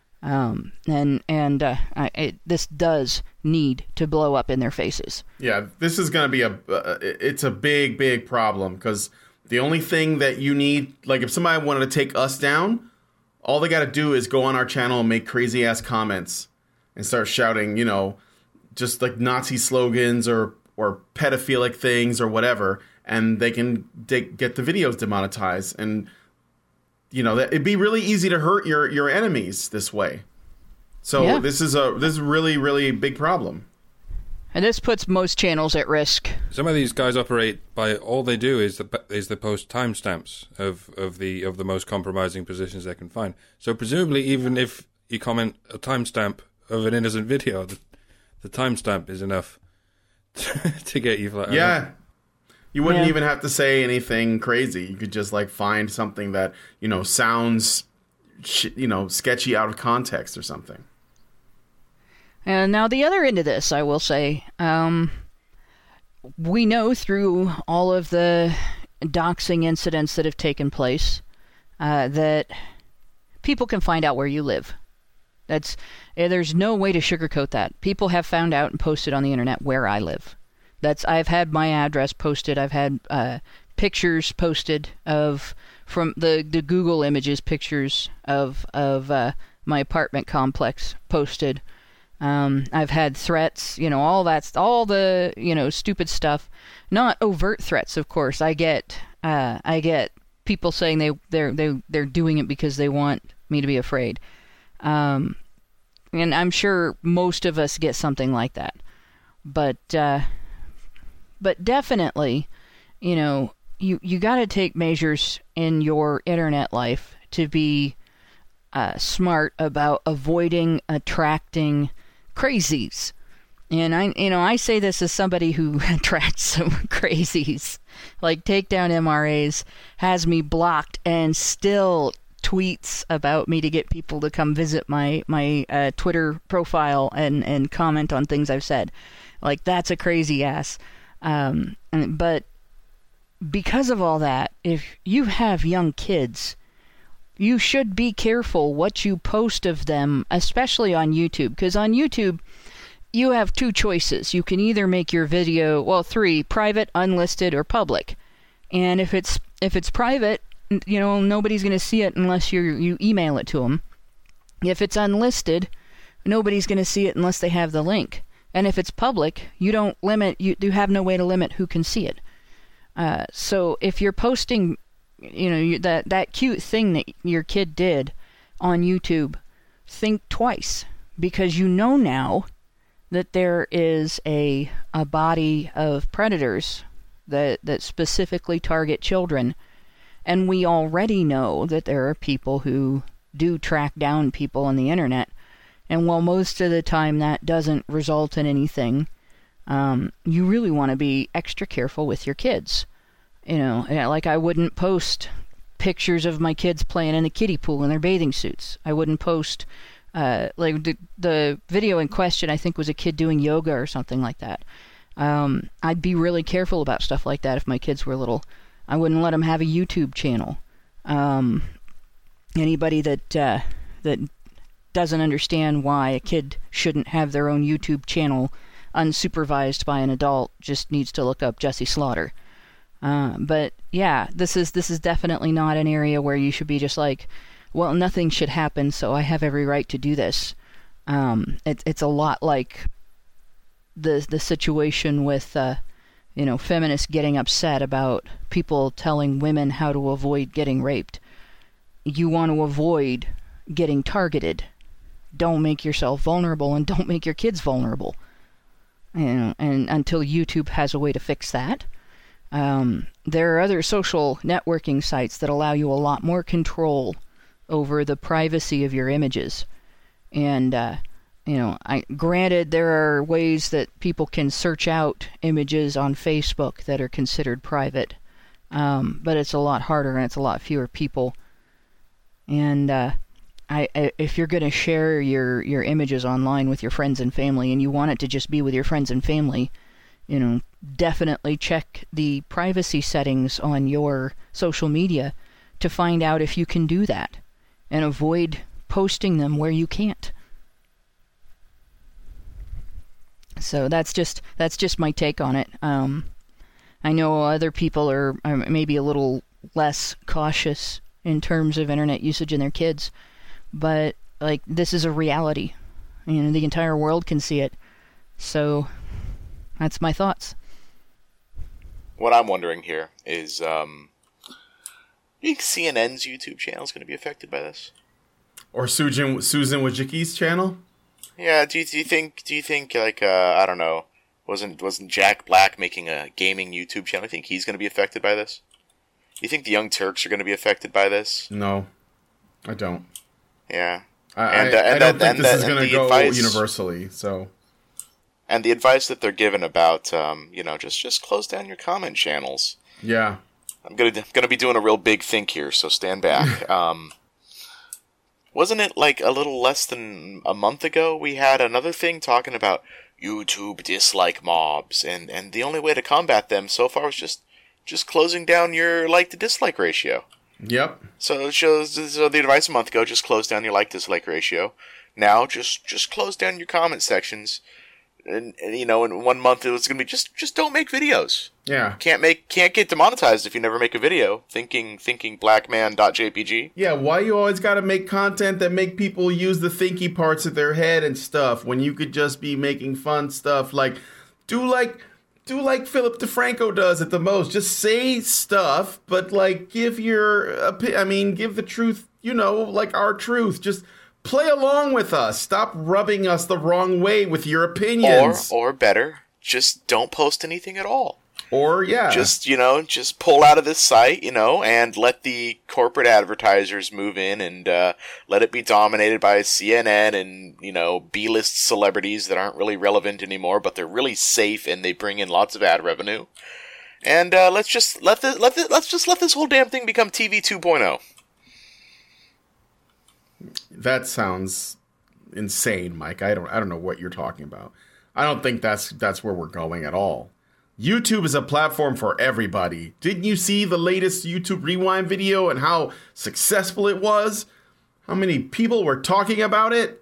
This does need to blow up in their faces. Yeah, this is going to be it's a big problem, because the only thing that you need, like if somebody wanted to take us down, all they got to do is go on our channel and make crazy ass comments and start shouting, just like Nazi slogans or pedophilic things or whatever, and they can get the videos demonetized. And it'd be really easy to hurt your enemies this way. So yeah. This is a really, really big problem. And this puts most channels at risk. Some of these guys operate by all they do is they post timestamps of the most compromising positions they can find. So presumably, even if you comment a timestamp of an innocent video, the timestamp is enough to get you flat. Yeah. You wouldn't even have to say anything crazy. You could just find something that sounds sketchy out of context or something. And now the other end of this, I will say, we know through all of the doxing incidents that have taken place that people can find out where you live. There's no way to sugarcoat that. People have found out and posted on the internet where I live. I've had my address posted. I've had pictures posted from the Google Images pictures of my apartment complex posted. I've had threats, all the stupid stuff. Not overt threats, of course. I get people saying they're doing it because they want me to be afraid. And I'm sure most of us get something like that. But definitely, you got to take measures in your internet life to be smart about avoiding attracting crazies. And I say this as somebody who attracts some crazies. Like Takedown MRAs has me blocked and still tweets about me to get people to come visit my Twitter profile and comment on things I've said. Like, that's a crazy ass. But because of all that, if you have young kids, you should be careful what you post of them, especially on YouTube. Because on YouTube, you have two choices. You can either make your video, three: private, unlisted, or public. And if it's private, nobody's going to see it unless you email it to them. If it's unlisted, nobody's going to see it unless they have the link. And if it's public, you have no way to limit who can see it. So if you're posting, that cute thing that your kid did on YouTube, think twice, because now that there is a body of predators that specifically target children. And we already know that there are people who do track down people on the internet. And while most of the time that doesn't result in anything, you really want to be extra careful with your kids. Like I wouldn't post pictures of my kids playing in the kiddie pool in their bathing suits. I wouldn't post, the video in question, I think, was a kid doing yoga or something like that. I'd be really careful about stuff like that if my kids were little. I wouldn't let them have a YouTube channel. Anybody that doesn't understand why a kid shouldn't have their own YouTube channel unsupervised by an adult just needs to look up Jesse Slaughter. But yeah, this is definitely not an area where you should be just like, well, nothing should happen, so I have every right to do this. It's a lot like the situation with feminists getting upset about people telling women how to avoid getting raped. You want to avoid getting targeted. Don't make yourself vulnerable, and don't make your kids vulnerable. And until YouTube has a way to fix that. There are other social networking sites that allow you a lot more control over the privacy of your images. And granted, there are ways that people can search out images on Facebook that are considered private, but it's a lot harder and it's a lot fewer people. And if you're going to share your images online with your friends and family, and you want it to just be with your friends and family, definitely check the privacy settings on your social media to find out if you can do that, and avoid posting them where you can't. So that's just my take on it. I know other people are maybe a little less cautious in terms of internet usage in their kids, but like, this is a reality. The entire world can see it. So that's my thoughts. What I'm wondering here is, do you think CNN's YouTube channel is going to be affected by this? Or Susan Wojcicki's channel? Yeah. Do you think like I don't know, wasn't Jack Black making a gaming YouTube channel? I think he's going to be affected by this. Do you think the Young Turks are going to be affected by this? No, I don't. Yeah. I don't think this is going to go universally. So. And the advice that they're given about, just close down your comment channels. Yeah. I'm gonna be doing a real big think here, so stand back. Wasn't it like a little less than a month ago we had another thing talking about YouTube dislike mobs, and the only way to combat them so far was just closing down your like to dislike ratio. Yep. So it shows. So the advice a month ago, just close down your like dislike ratio. Now just close down your comment sections. And in 1 month it was gonna be just don't make videos. Yeah. Can't get demonetized if you never make a video. Thinking blackman.jpg. Yeah, why you always gotta make content that make people use the thinky parts of their head and stuff when you could just be making fun stuff do like Philip DeFranco does at the most. Just say stuff, but give give the truth, our truth. Just play along with us. Stop rubbing us the wrong way with your opinions. Or better, just don't post anything at all. Or, yeah. Just pull out of this site, and let the corporate advertisers move in and let it be dominated by CNN and, B-list celebrities that aren't really relevant anymore, but they're really safe and they bring in lots of ad revenue. And let's just let this whole damn thing become TV 2.0. That sounds insane, Mike. I don't know what you're talking about. I don't think that's where we're going at all. YouTube is a platform for everybody. Didn't you see the latest YouTube Rewind video and how successful it was? How many people were talking about it?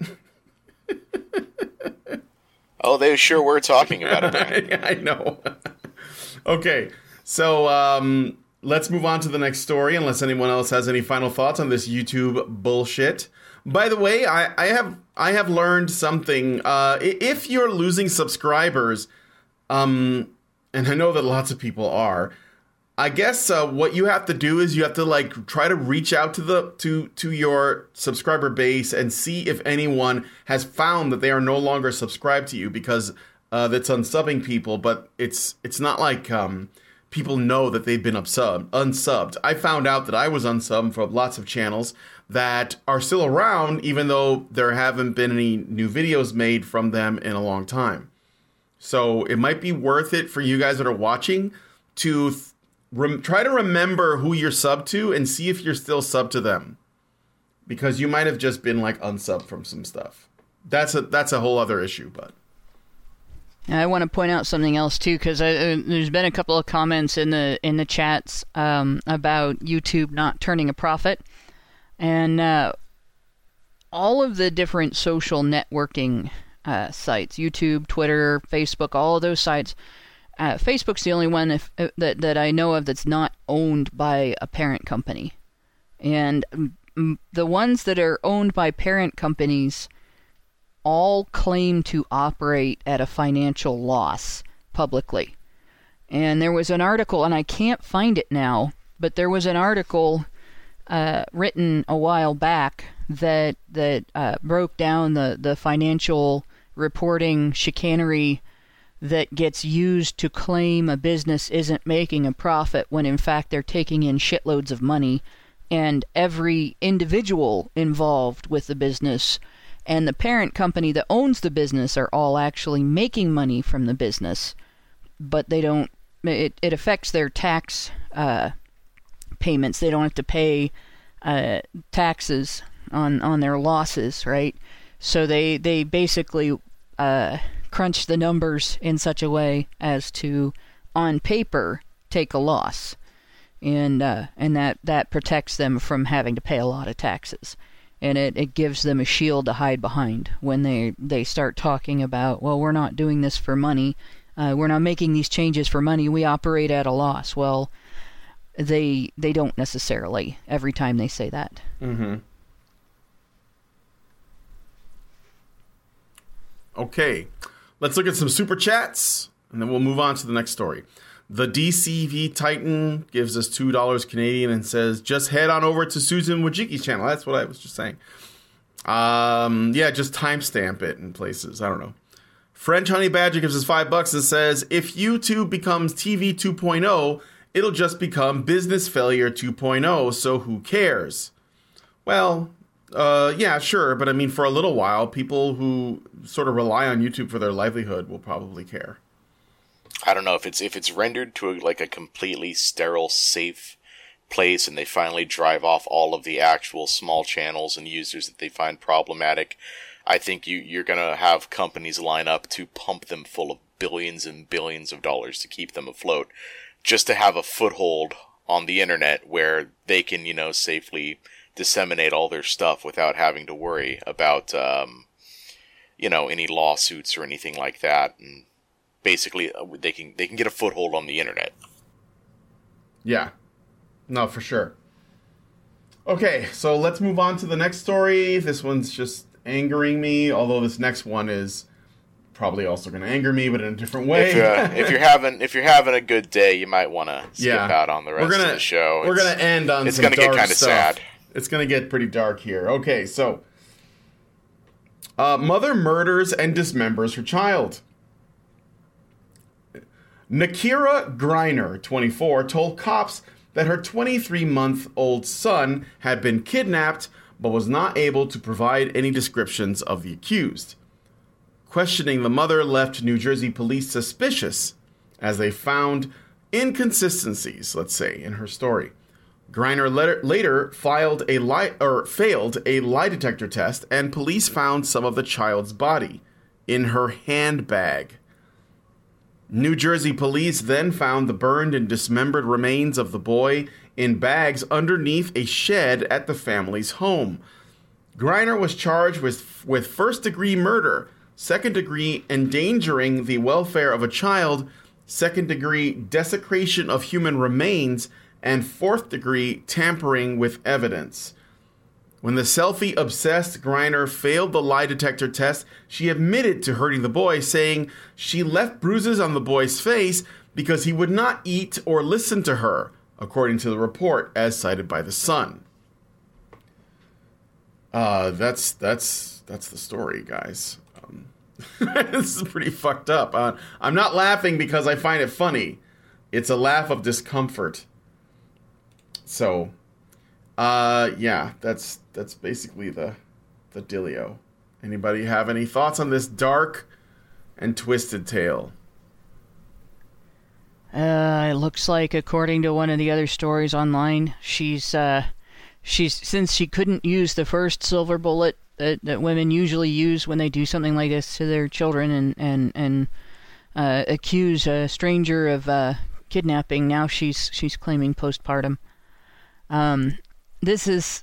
Oh, they sure were talking about it. I know. Okay, so let's move on to the next story, unless anyone else has any final thoughts on this YouTube bullshit. By the way, I have learned something. If you're losing subscribers, and I know that lots of people are, I guess what you have to do is you have to try to reach out to your subscriber base and see if anyone has found that they are no longer subscribed to you, because that's unsubbing people, but it's not like people know that they've been unsubbed. I found out that I was unsubbed from lots of channels that are still around, even though there haven't been any new videos made from them in a long time. So it might be worth it for you guys that are watching to try to remember who you're subbed to and see if you're still subbed to them, because you might have just been unsubbed from some stuff. That's a whole other issue, but. I want to point out something else too, because there's been a couple of comments in the chats about YouTube not turning a profit, and all of the different social networking sites, YouTube, Twitter, Facebook, all of those sites. Facebook's the only one that I know of that's not owned by a parent company, and the ones that are owned by parent companies all claim to operate at a financial loss publicly. And there was an article, and I can't find it now, but there was an article written a while back that broke down the financial reporting chicanery that gets used to claim a business isn't making a profit when in fact they're taking in shitloads of money, and every individual involved with the business and the parent company that owns the business are all actually making money from the business, but they don't. It affects their tax payments. They don't have to pay taxes on their losses, right? So they basically crunch the numbers in such a way as to, on paper, take a loss, and that protects them from having to pay a lot of taxes. And it gives them a shield to hide behind when they start talking about, well, we're not doing this for money. We're not making these changes for money. We operate at a loss. Well, they don't necessarily every time they say that. Mm-hmm. Okay, let's look at some super chats, and then we'll move on to the next story. The DCV Titan gives us $2 Canadian and says, just head on over to Susan Wojcicki's channel. That's what I was just saying. Yeah, just timestamp it in places. I don't know. French Honey Badger gives us $5 and says, if YouTube becomes TV 2.0, it'll just become Business Failure 2.0, so who cares? Well, yeah, sure. But I mean, for a little while, people who sort of rely on YouTube for their livelihood will probably care. I don't know if it's rendered to a completely sterile, safe place, and they finally drive off all of the actual small channels and users that they find problematic. I think you're going to have companies line up to pump them full of billions and billions of dollars to keep them afloat, just to have a foothold on the internet where they can, safely disseminate all their stuff without having to worry about, any lawsuits or anything like that. And basically, they can get a foothold on the internet. Yeah. No, for sure. Okay, so let's move on to the next story. This one's just angering me, although this next one is probably also going to anger me, but in a different way. If you're having a good day, you might want to skip out on the rest of the show. We're going to end on some dark stuff. It's going to get kind of sad. It's going to get pretty dark here. Okay, so mother murders and dismembers her child. Nakira Greiner, 24, told cops that her 23-month-old son had been kidnapped but was not able to provide any descriptions of the accused. Questioning the mother left New Jersey police suspicious as they found inconsistencies, let's say, in her story. Greiner later failed a lie detector test, and police found some of the child's body in her handbag. New Jersey police then found the burned and dismembered remains of the boy in bags underneath a shed at the family's home. Greiner was charged with first-degree murder, second-degree endangering the welfare of a child, second-degree desecration of human remains, and fourth-degree tampering with evidence. When the selfie-obsessed Greiner failed the lie detector test, she admitted to hurting the boy, saying she left bruises on the boy's face because he would not eat or listen to her, according to the report as cited by The Sun. That's the story, guys. This is pretty fucked up. I'm not laughing because I find it funny. It's a laugh of discomfort. So, yeah, that's basically the dealio. Anybody have any thoughts on this dark and twisted tale? It looks like, according to one of the other stories online, she's since she couldn't use the first silver bullet that women usually use when they do something like this to their children and accuse a stranger of kidnapping. Now she's claiming postpartum. This is...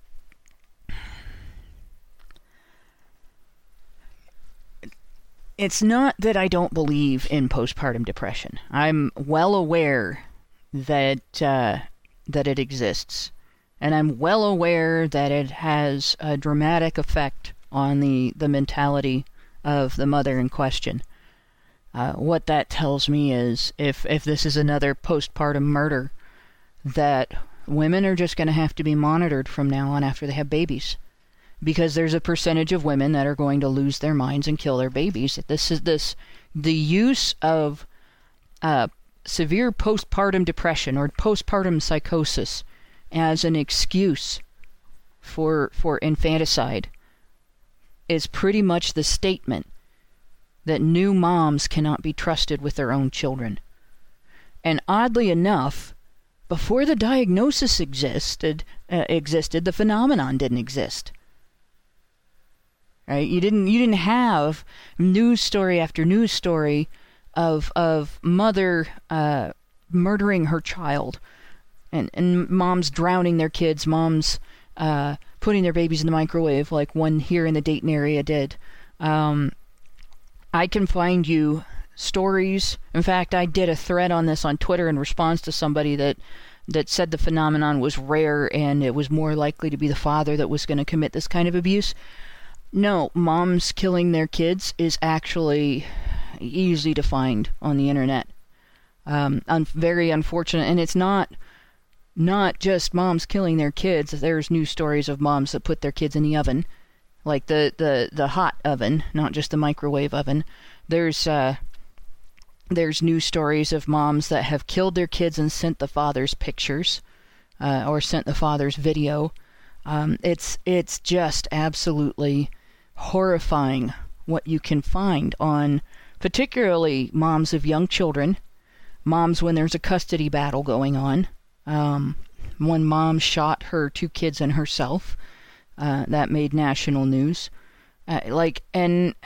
It's not that I don't believe in postpartum depression. I'm well aware that it exists. And I'm well aware that it has a dramatic effect on the mentality of the mother in question. What that tells me is, if this is another postpartum murder, that women are just going to have to be monitored from now on after they have babies. Because there's a percentage of women that are going to lose their minds and kill their babies. The use of severe postpartum depression or postpartum psychosis as an excuse for infanticide is pretty much the statement that new moms cannot be trusted with their own children. And oddly enough, before the diagnosis existed, the phenomenon didn't exist. Right? You didn't have news story after news story of mother murdering her child, and moms drowning their kids, moms putting their babies in the microwave, like one here in the Dayton area did. I can find you stories. In fact, I did a thread on this on Twitter in response to somebody that said the phenomenon was rare and it was more likely to be the father that was going to commit this kind of abuse. No, moms killing their kids is actually easy to find on the internet. Very unfortunate, and it's not just moms killing their kids. There's news stories of moms that put their kids in the oven, like the hot oven, not just the microwave oven. There's news stories of moms that have killed their kids and sent the father's pictures, or sent the father's video. It's just absolutely horrifying what you can find on, particularly moms of young children, moms when there's a custody battle going on. One mom shot her 2 kids and herself. That made national news. And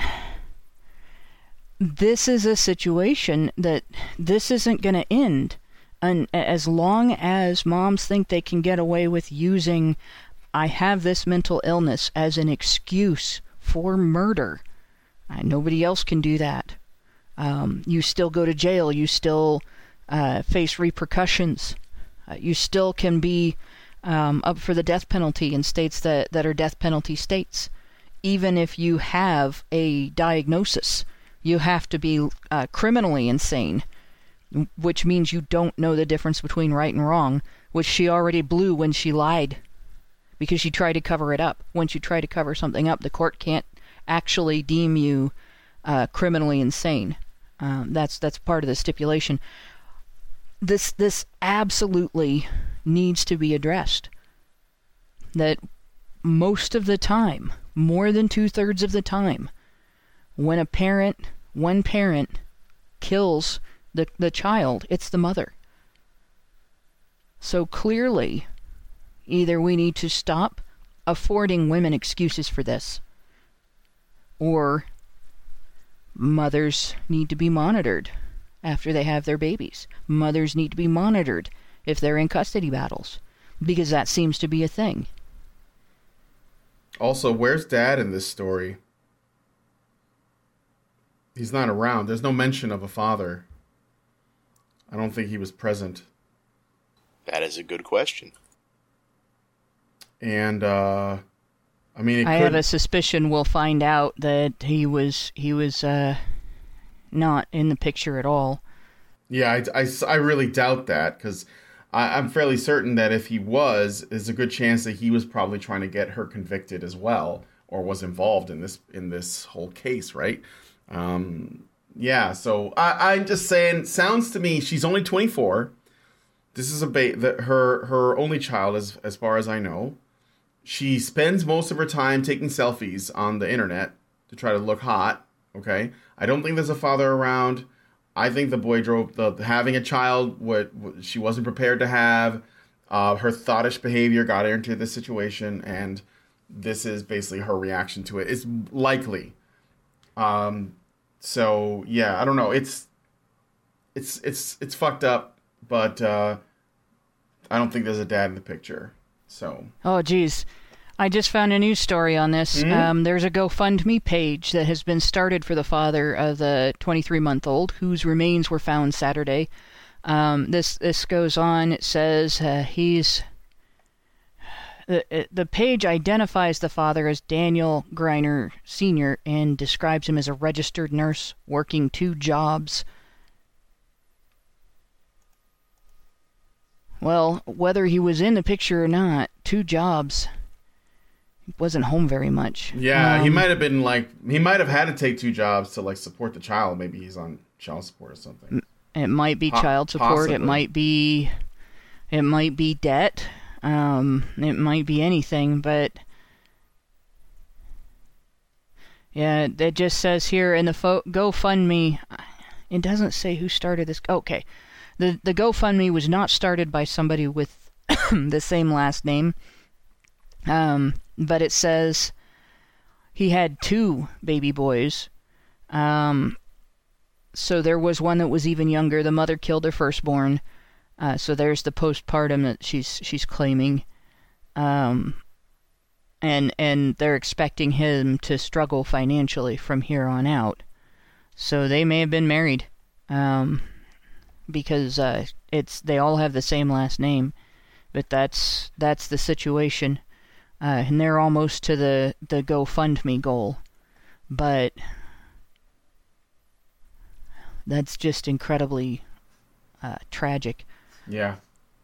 this is a situation that this isn't going to end. And as long as moms think they can get away with using, I have this mental illness, as an excuse for murder, nobody else can do that. You still go to jail. You still face repercussions. You still can be up for the death penalty in states that are death penalty states. Even if you have a diagnosis, you have to be criminally insane, which means you don't know the difference between right and wrong, which she already blew when she lied, because she tried to cover it up. Once you try to cover something up, the court can't actually deem you criminally insane. That's part of the stipulation. This absolutely needs to be addressed. That most of the time, more than 2/3 of the time, when one parent kills the child, it's the mother. So clearly, either we need to stop affording women excuses for this, or mothers need to be monitored after they have their babies. Mothers need to be monitored if they're in custody battles, because that seems to be a thing. Also, where's Dad in this story? He's not around. There's no mention of a father. I don't think he was present. That is a good question. And, I mean, I have a suspicion we'll find out that he was not in the picture at all. Yeah, I really doubt that, because I'm fairly certain that if he was, there's a good chance that he was probably trying to get her convicted as well, or was involved in this whole case, right? Yeah, so I'm just saying, sounds to me, she's only 24. This is her only child, as far as I know. She spends most of her time taking selfies on the internet to try to look hot. Okay, I don't think there's a father around. I think the boy drove having a child what she wasn't prepared to have. Her thoughtish behavior got her into this situation, and this is basically her reaction to it. It's likely. So yeah, I don't know. It's fucked up, but I don't think there's a dad in the picture. So. Oh, geez. I just found a news story on this. Mm-hmm. There's a GoFundMe page that has been started for the father of the 23-month-old whose remains were found Saturday. This goes on. It says the page identifies the father as Daniel Greiner Sr. and describes him as a registered nurse working 2 jobs. Well, whether he was in the picture or not, 2 jobs. He wasn't home very much. Yeah, he might have been he might have had to take 2 jobs to support the child. Maybe he's on child support or something. It might be child support. Possibly. It might be debt. It might be anything, but yeah, it just says here in the GoFundMe. It doesn't say who started this. Okay. The GoFundMe was not started by somebody with the same last name, but it says he had 2 baby boys. So there was one that was even younger. The mother killed her firstborn. So there's the postpartum that she's claiming, and they're expecting him to struggle financially from here on out. So they may have been married. Because they all have the same last name, but that's the situation, and they're almost to the GoFundMe goal, but that's just incredibly tragic. Yeah.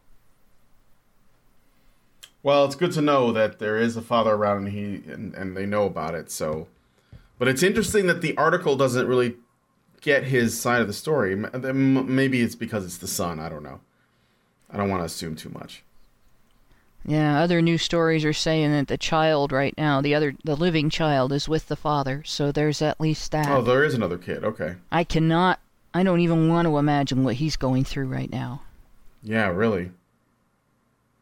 Well, it's good to know that there is a father around and they know about it. So, but it's interesting that the article doesn't really get his side of the story. Maybe it's because it's the son. I don't know. I don't want to assume too much. Yeah, other news stories are saying that the child right now, the living child, is with the father. So there's at least that. Oh, there is another kid. Okay. I don't even want to imagine what he's going through right now. Yeah, really.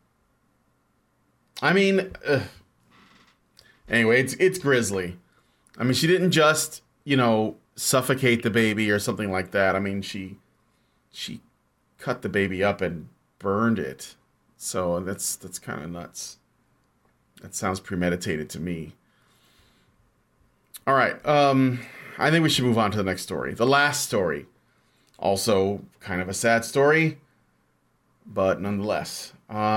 I mean, anyway, it's grisly. I mean, she didn't just, suffocate the baby or something like that. I mean, she cut the baby up and burned it. So that's kind of nuts. That sounds premeditated to me. All right. I think we should move on to the next story. The last story. Also kind of a sad story, but nonetheless.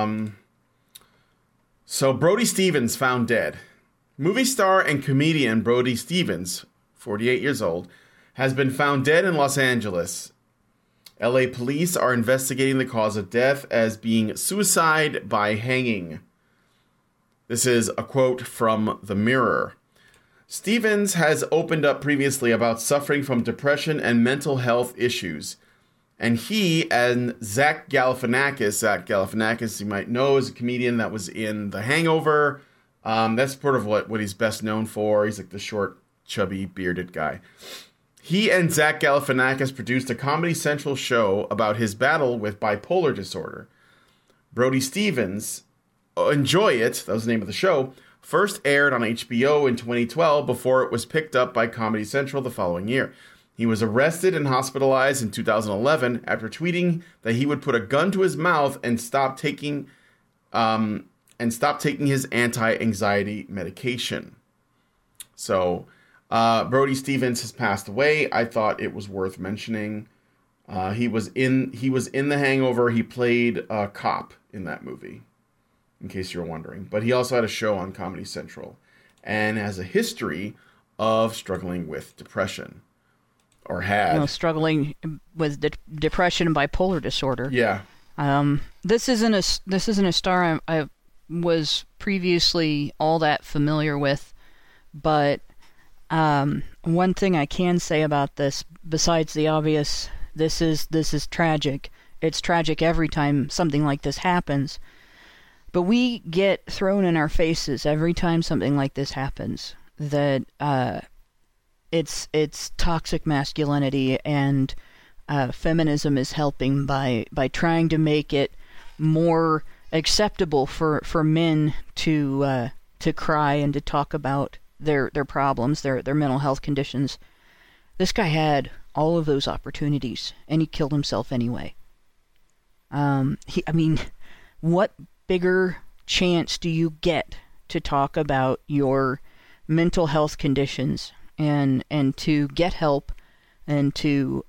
So Brody Stevens found dead. Movie star and comedian Brody Stevens, 48 years old, has been found dead in Los Angeles. LA police are investigating the cause of death as being suicide by hanging. This is a quote from The Mirror. Stevens has opened up previously about suffering from depression and mental health issues. And he and Zach Galifianakis, you might know, is a comedian that was in The Hangover. That's part of what he's best known for. He's like the short, chubby, bearded guy. He and Zach Galifianakis produced a Comedy Central show about his battle with bipolar disorder. Brody Stevens, Enjoy It, that was the name of the show, first aired on HBO in 2012 before it was picked up by Comedy Central the following year. He was arrested and hospitalized in 2011 after tweeting that he would put a gun to his mouth and stop taking his anti-anxiety medication. So, Brody Stevens has passed away. I thought it was worth mentioning. He was in The Hangover. He played a cop in that movie, in case you're wondering. But he also had a show on Comedy Central and has a history of struggling with depression, or had. Struggling with depression and bipolar disorder. Yeah. This isn't a star I was previously all that familiar with, but one thing I can say about this, besides the obvious, this is tragic. It's tragic every time something like this happens. But we get thrown in our faces every time something like this happens that it's toxic masculinity, and feminism is helping by trying to make it more acceptable for men to cry and to talk about their problems, their mental health conditions. This guy had all of those opportunities, and he killed himself anyway. What bigger chance do you get to talk about your mental health conditions and to get help and to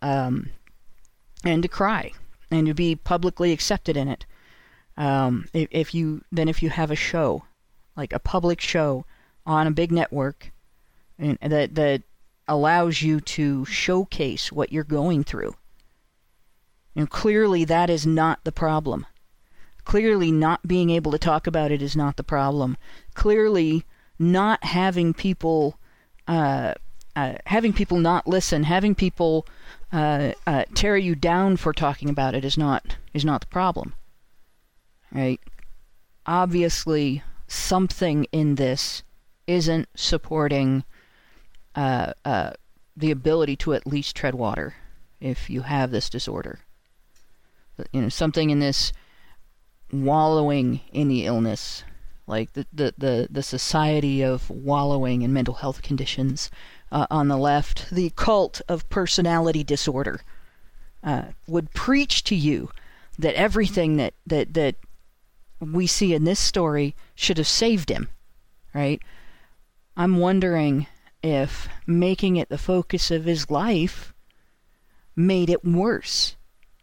cry and to be publicly accepted in it? If you have a show, like a public show on a big network, and that allows you to showcase what you're going through. And clearly that is not the problem. Clearly not being able to talk about it is not the problem. Clearly not having people not listen, having people tear you down for talking about it is not the problem. Right? Obviously something in this isn't supporting the ability to at least tread water if you have this disorder. Something in this wallowing in the illness, like the Society of Wallowing in Mental Health Conditions on the left, the cult of personality disorder, would preach to you that everything that we see in this story should have saved him, right? I'm wondering if making it the focus of his life made it worse.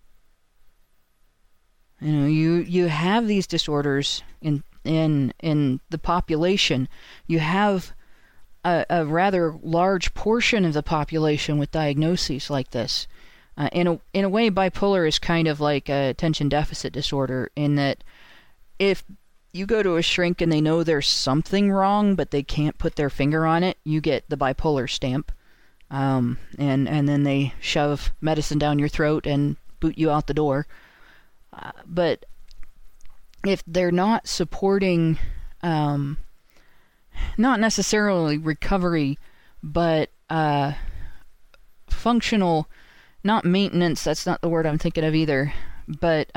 You have these disorders in the population. You have a rather large portion of the population with diagnoses like this. In a way, bipolar is kind of like a attention deficit disorder, in that if you go to a shrink and they know there's something wrong, but they can't put their finger on it, you get the bipolar stamp. And then they shove medicine down your throat and boot you out the door. But if they're not supporting, not necessarily recovery, but functional, not maintenance, that's not the word I'm thinking of either, but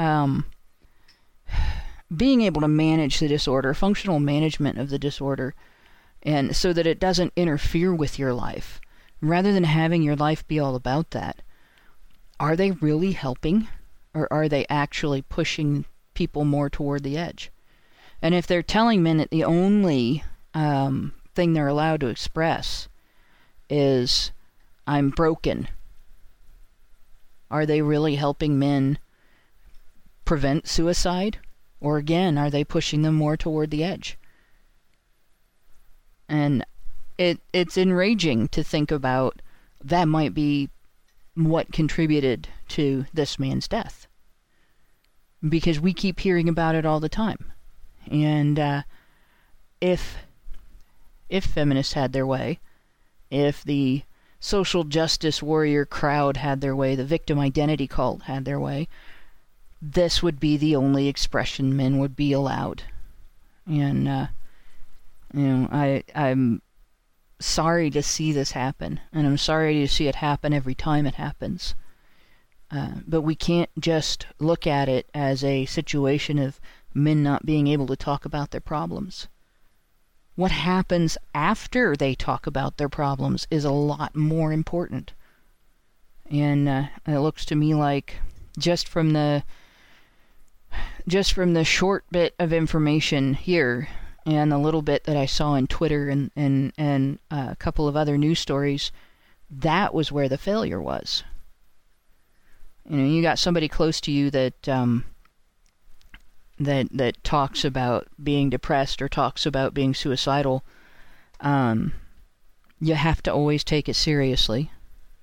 being able to manage the disorder, functional management of the disorder, and so that it doesn't interfere with your life. Rather than having your life be all about that, are they really helping, or are they actually pushing people more toward the edge? And if they're telling men that the only thing they're allowed to express is, I'm broken, are they really helping men prevent suicide? Or again, are they pushing them more toward the edge? And it's enraging to think about that might be what contributed to this man's death. Because we keep hearing about it all the time. And if feminists had their way, if the social justice warrior crowd had their way, the victim identity cult had their way, this would be the only expression men would be allowed. And, I'm sorry to see this happen, and I'm sorry to see it happen every time it happens. But we can't just look at it as a situation of men not being able to talk about their problems. What happens after they talk about their problems is a lot more important. And it looks to me like just from the short bit of information here and the little bit that I saw on Twitter and a couple of other news stories, that was where the failure was. You got somebody close to you that talks about being depressed or talks about being suicidal. You have to always take it seriously.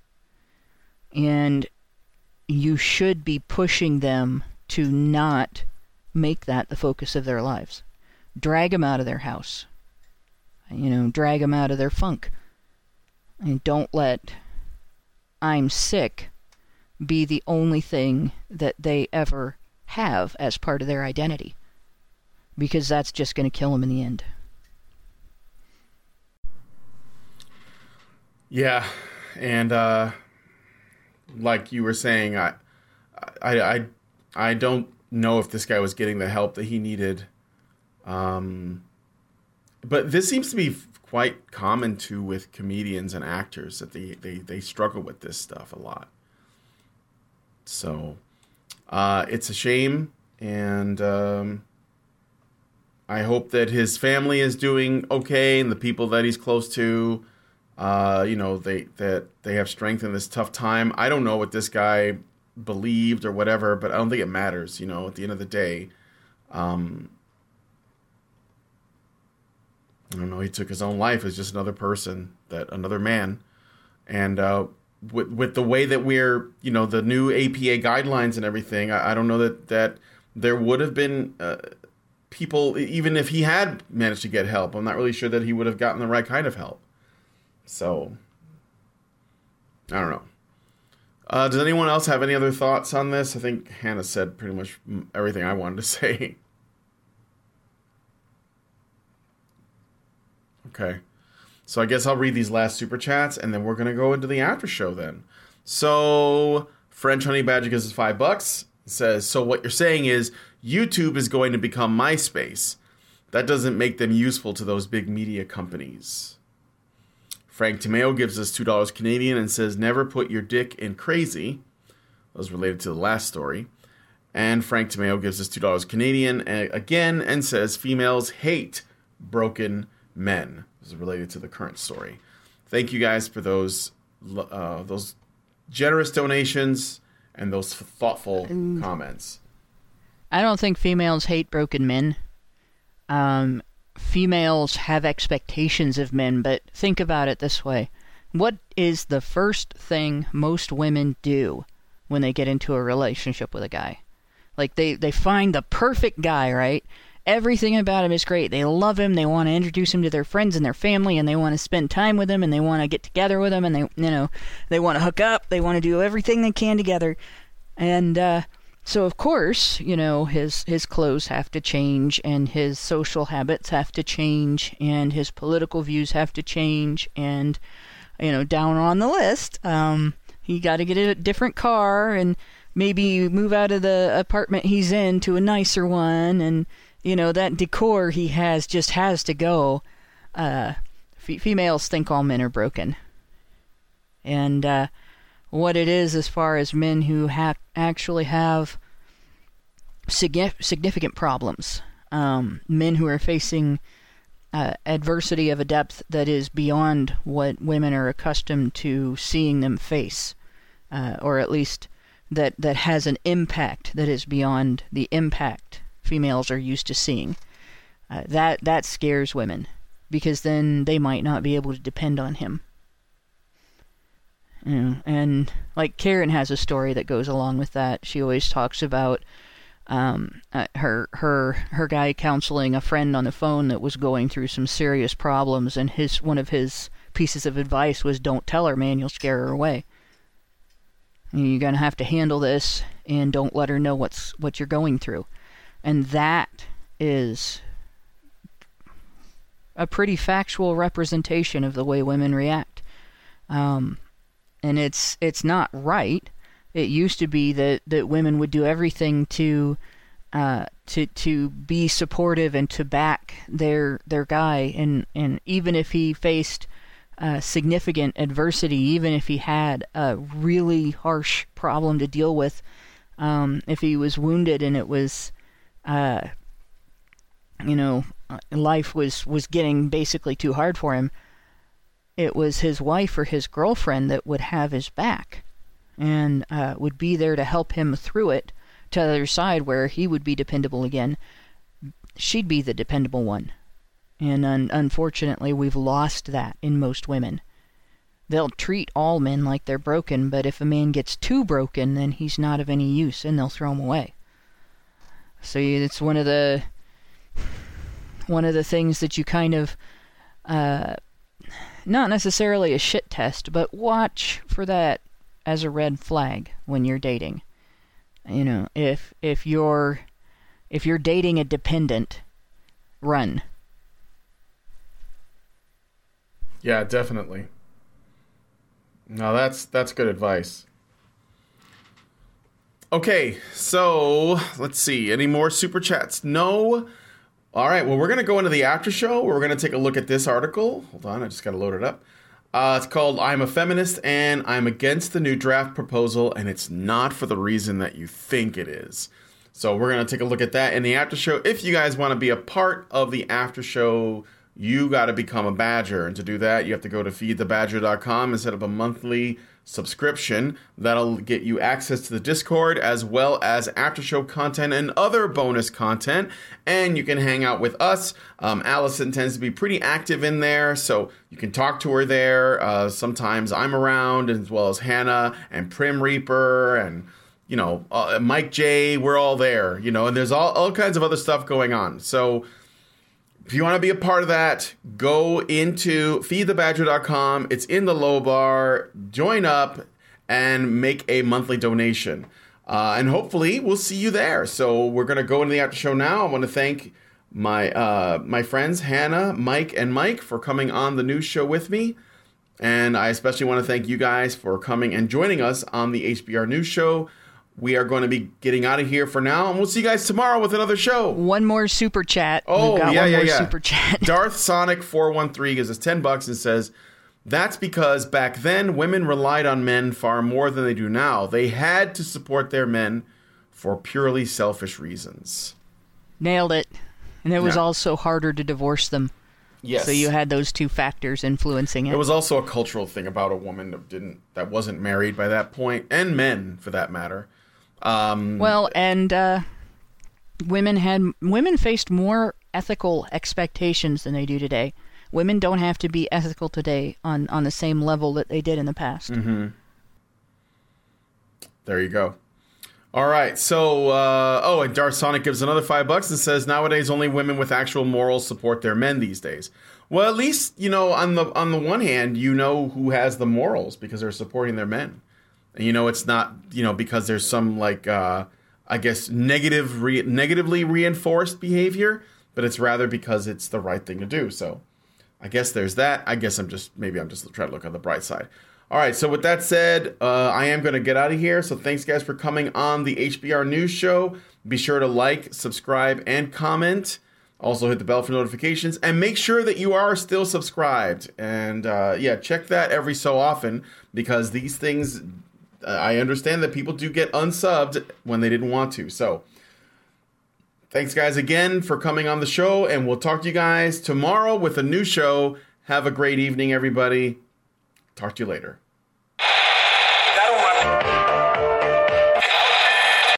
And you should be pushing them to not make that the focus of their lives. Drag them out of their house. Drag them out of their funk. And don't let I'm sick be the only thing that they ever have as part of their identity. Because that's just going to kill them in the end. Yeah, and like you were saying, I don't know if this guy was getting the help that he needed. But this seems to be quite common too with comedians and actors, that they struggle with this stuff a lot. So it's a shame, and I hope that his family is doing okay, and the people that he's close to, they have strength in this tough time. I don't know what this guy believed or whatever, but I don't think it matters. At the end of the day, I don't know. He took his own life as just another person, another man, and with the way that we're, the new APA guidelines and everything, I don't know that there would have been people, even if he had managed to get help. I'm not really sure that he would have gotten the right kind of help. So, I don't know. Does anyone else have any other thoughts on this? I think Hannah said pretty much everything I wanted to say. Okay. So I guess I'll read these last super chats, and then we're going to go into the after show then. So, French Honey Badger gives us $5. It says, so what you're saying is YouTube is going to become MySpace. That doesn't make them useful to those big media companies. Frank Tomeo gives us $2 Canadian and says, never put your dick in crazy. That was related to the last story. And Frank Tomeo gives us $2 Canadian again and says, females hate broken men. This is related to the current story. Thank you guys for those generous donations and those thoughtful comments. I don't think females hate broken men. Females have expectations of men, but think about it this way. What is the first thing most women do when they get into a relationship with a guy? Like, they find the perfect guy, right? Everything about him is great. They love him. They want to introduce him to their friends and their family, and they want to spend time with him, and they want to get together with him, and they want to hook up. They want to do everything they can together. And so, of course, his clothes have to change, and his social habits have to change, and his political views have to change, and, down on the list, he got to get a different car, and maybe move out of the apartment he's in to a nicer one, and, that decor he has just has to go. females think all men are broken. And what it is as far as men who actually have significant problems, men who are facing adversity of a depth that is beyond what women are accustomed to seeing them face, or at least that has an impact that is beyond the impact females are used to seeing. That scares women, because then they might not be able to depend on him. You know, and like Karen has a story that goes along with that. She always talks about her guy counseling a friend on the phone that was going through some serious problems, and one of his pieces of advice was, don't tell her, man, you'll scare her away. You're gonna have to handle this, and don't let her know what you're going through. And that is a pretty factual representation of the way women react. And it's not right. It used to be that women would do everything to be supportive and to back their guy, and even if he faced significant adversity, even if he had a really harsh problem to deal with, if he was wounded and it was life was getting basically too hard for him, it was his wife or his girlfriend that would have his back and would be there to help him through it to the other side where he would be dependable again. She'd be the dependable one. And unfortunately, we've lost that in most women. They'll treat all men like they're broken, but if a man gets too broken, then he's not of any use, and they'll throw him away. So it's one of the things that you kind of... not necessarily a shit test, but watch for that as a red flag when you're dating. You know, if you're dating a dependent, run. Yeah, definitely. No, that's good advice. Okay, so let's see. Any more super chats? No. All right, well, we're going to go into the after show. We're going to take a look at this article. Hold on, I just got to load it up. It's called I'm a Feminist and I'm Against the New Draft Proposal, and it's not for the reason that you think it is. So we're going to take a look at that in the after show. If you guys want to be a part of the after show, you got to become a Badger. And to do that, you have to go to feedthebadger.com and set up a monthly subscription. That'll get you access to the Discord as well as after show content and other bonus content. And you can hang out with us. Allison tends to be pretty active in there, so you can talk to her there. Sometimes I'm around, as well as Hannah and Prim Reaper and Mike J. We're all there, and there's all kinds of other stuff going on. So if you want to be a part of that, go into feedthebadger.com. It's in the low bar. Join up and make a monthly donation. And hopefully we'll see you there. So we're going to go into the after show now. I want to thank my friends, Hannah, Mike, and Mike for coming on the news show with me. And I especially want to thank you guys for coming and joining us on the HBR News Show. We are going to be getting out of here for now, and we'll see you guys tomorrow with another show. One more super chat. Oh, We've got yeah, one yeah, more yeah. Super chat. Darth Sonic 413 gives us $10 and says, that's because back then women relied on men far more than they do now. They had to support their men for purely selfish reasons. Nailed it. And it was also harder to divorce them. Yes. So you had those two factors influencing it. It was also a cultural thing about a woman that wasn't married by that point, and men for that matter. Women faced more ethical expectations than they do today. Women don't have to be ethical today on the same level that they did in the past. Mm-hmm. There you go. All right, so and Darth Sonic gives another $5 and says nowadays only women with actual morals support their men these days. Well, at least on the one hand, who has the morals because they're supporting their men. And it's not because there's some negatively reinforced behavior, but it's rather because it's the right thing to do. So I guess there's that. I guess I'm just trying to look on the bright side. All right, so with that said, I am going to get out of here. So thanks, guys, for coming on the HBR News Show. Be sure to like, subscribe, and comment. Also hit the bell for notifications and make sure that you are still subscribed. And check that every so often, because these things, I understand that people do get unsubbed when they didn't want to. So thanks guys again for coming on the show, and we'll talk to you guys tomorrow with a new show. Have a great evening, everybody. Talk to you later.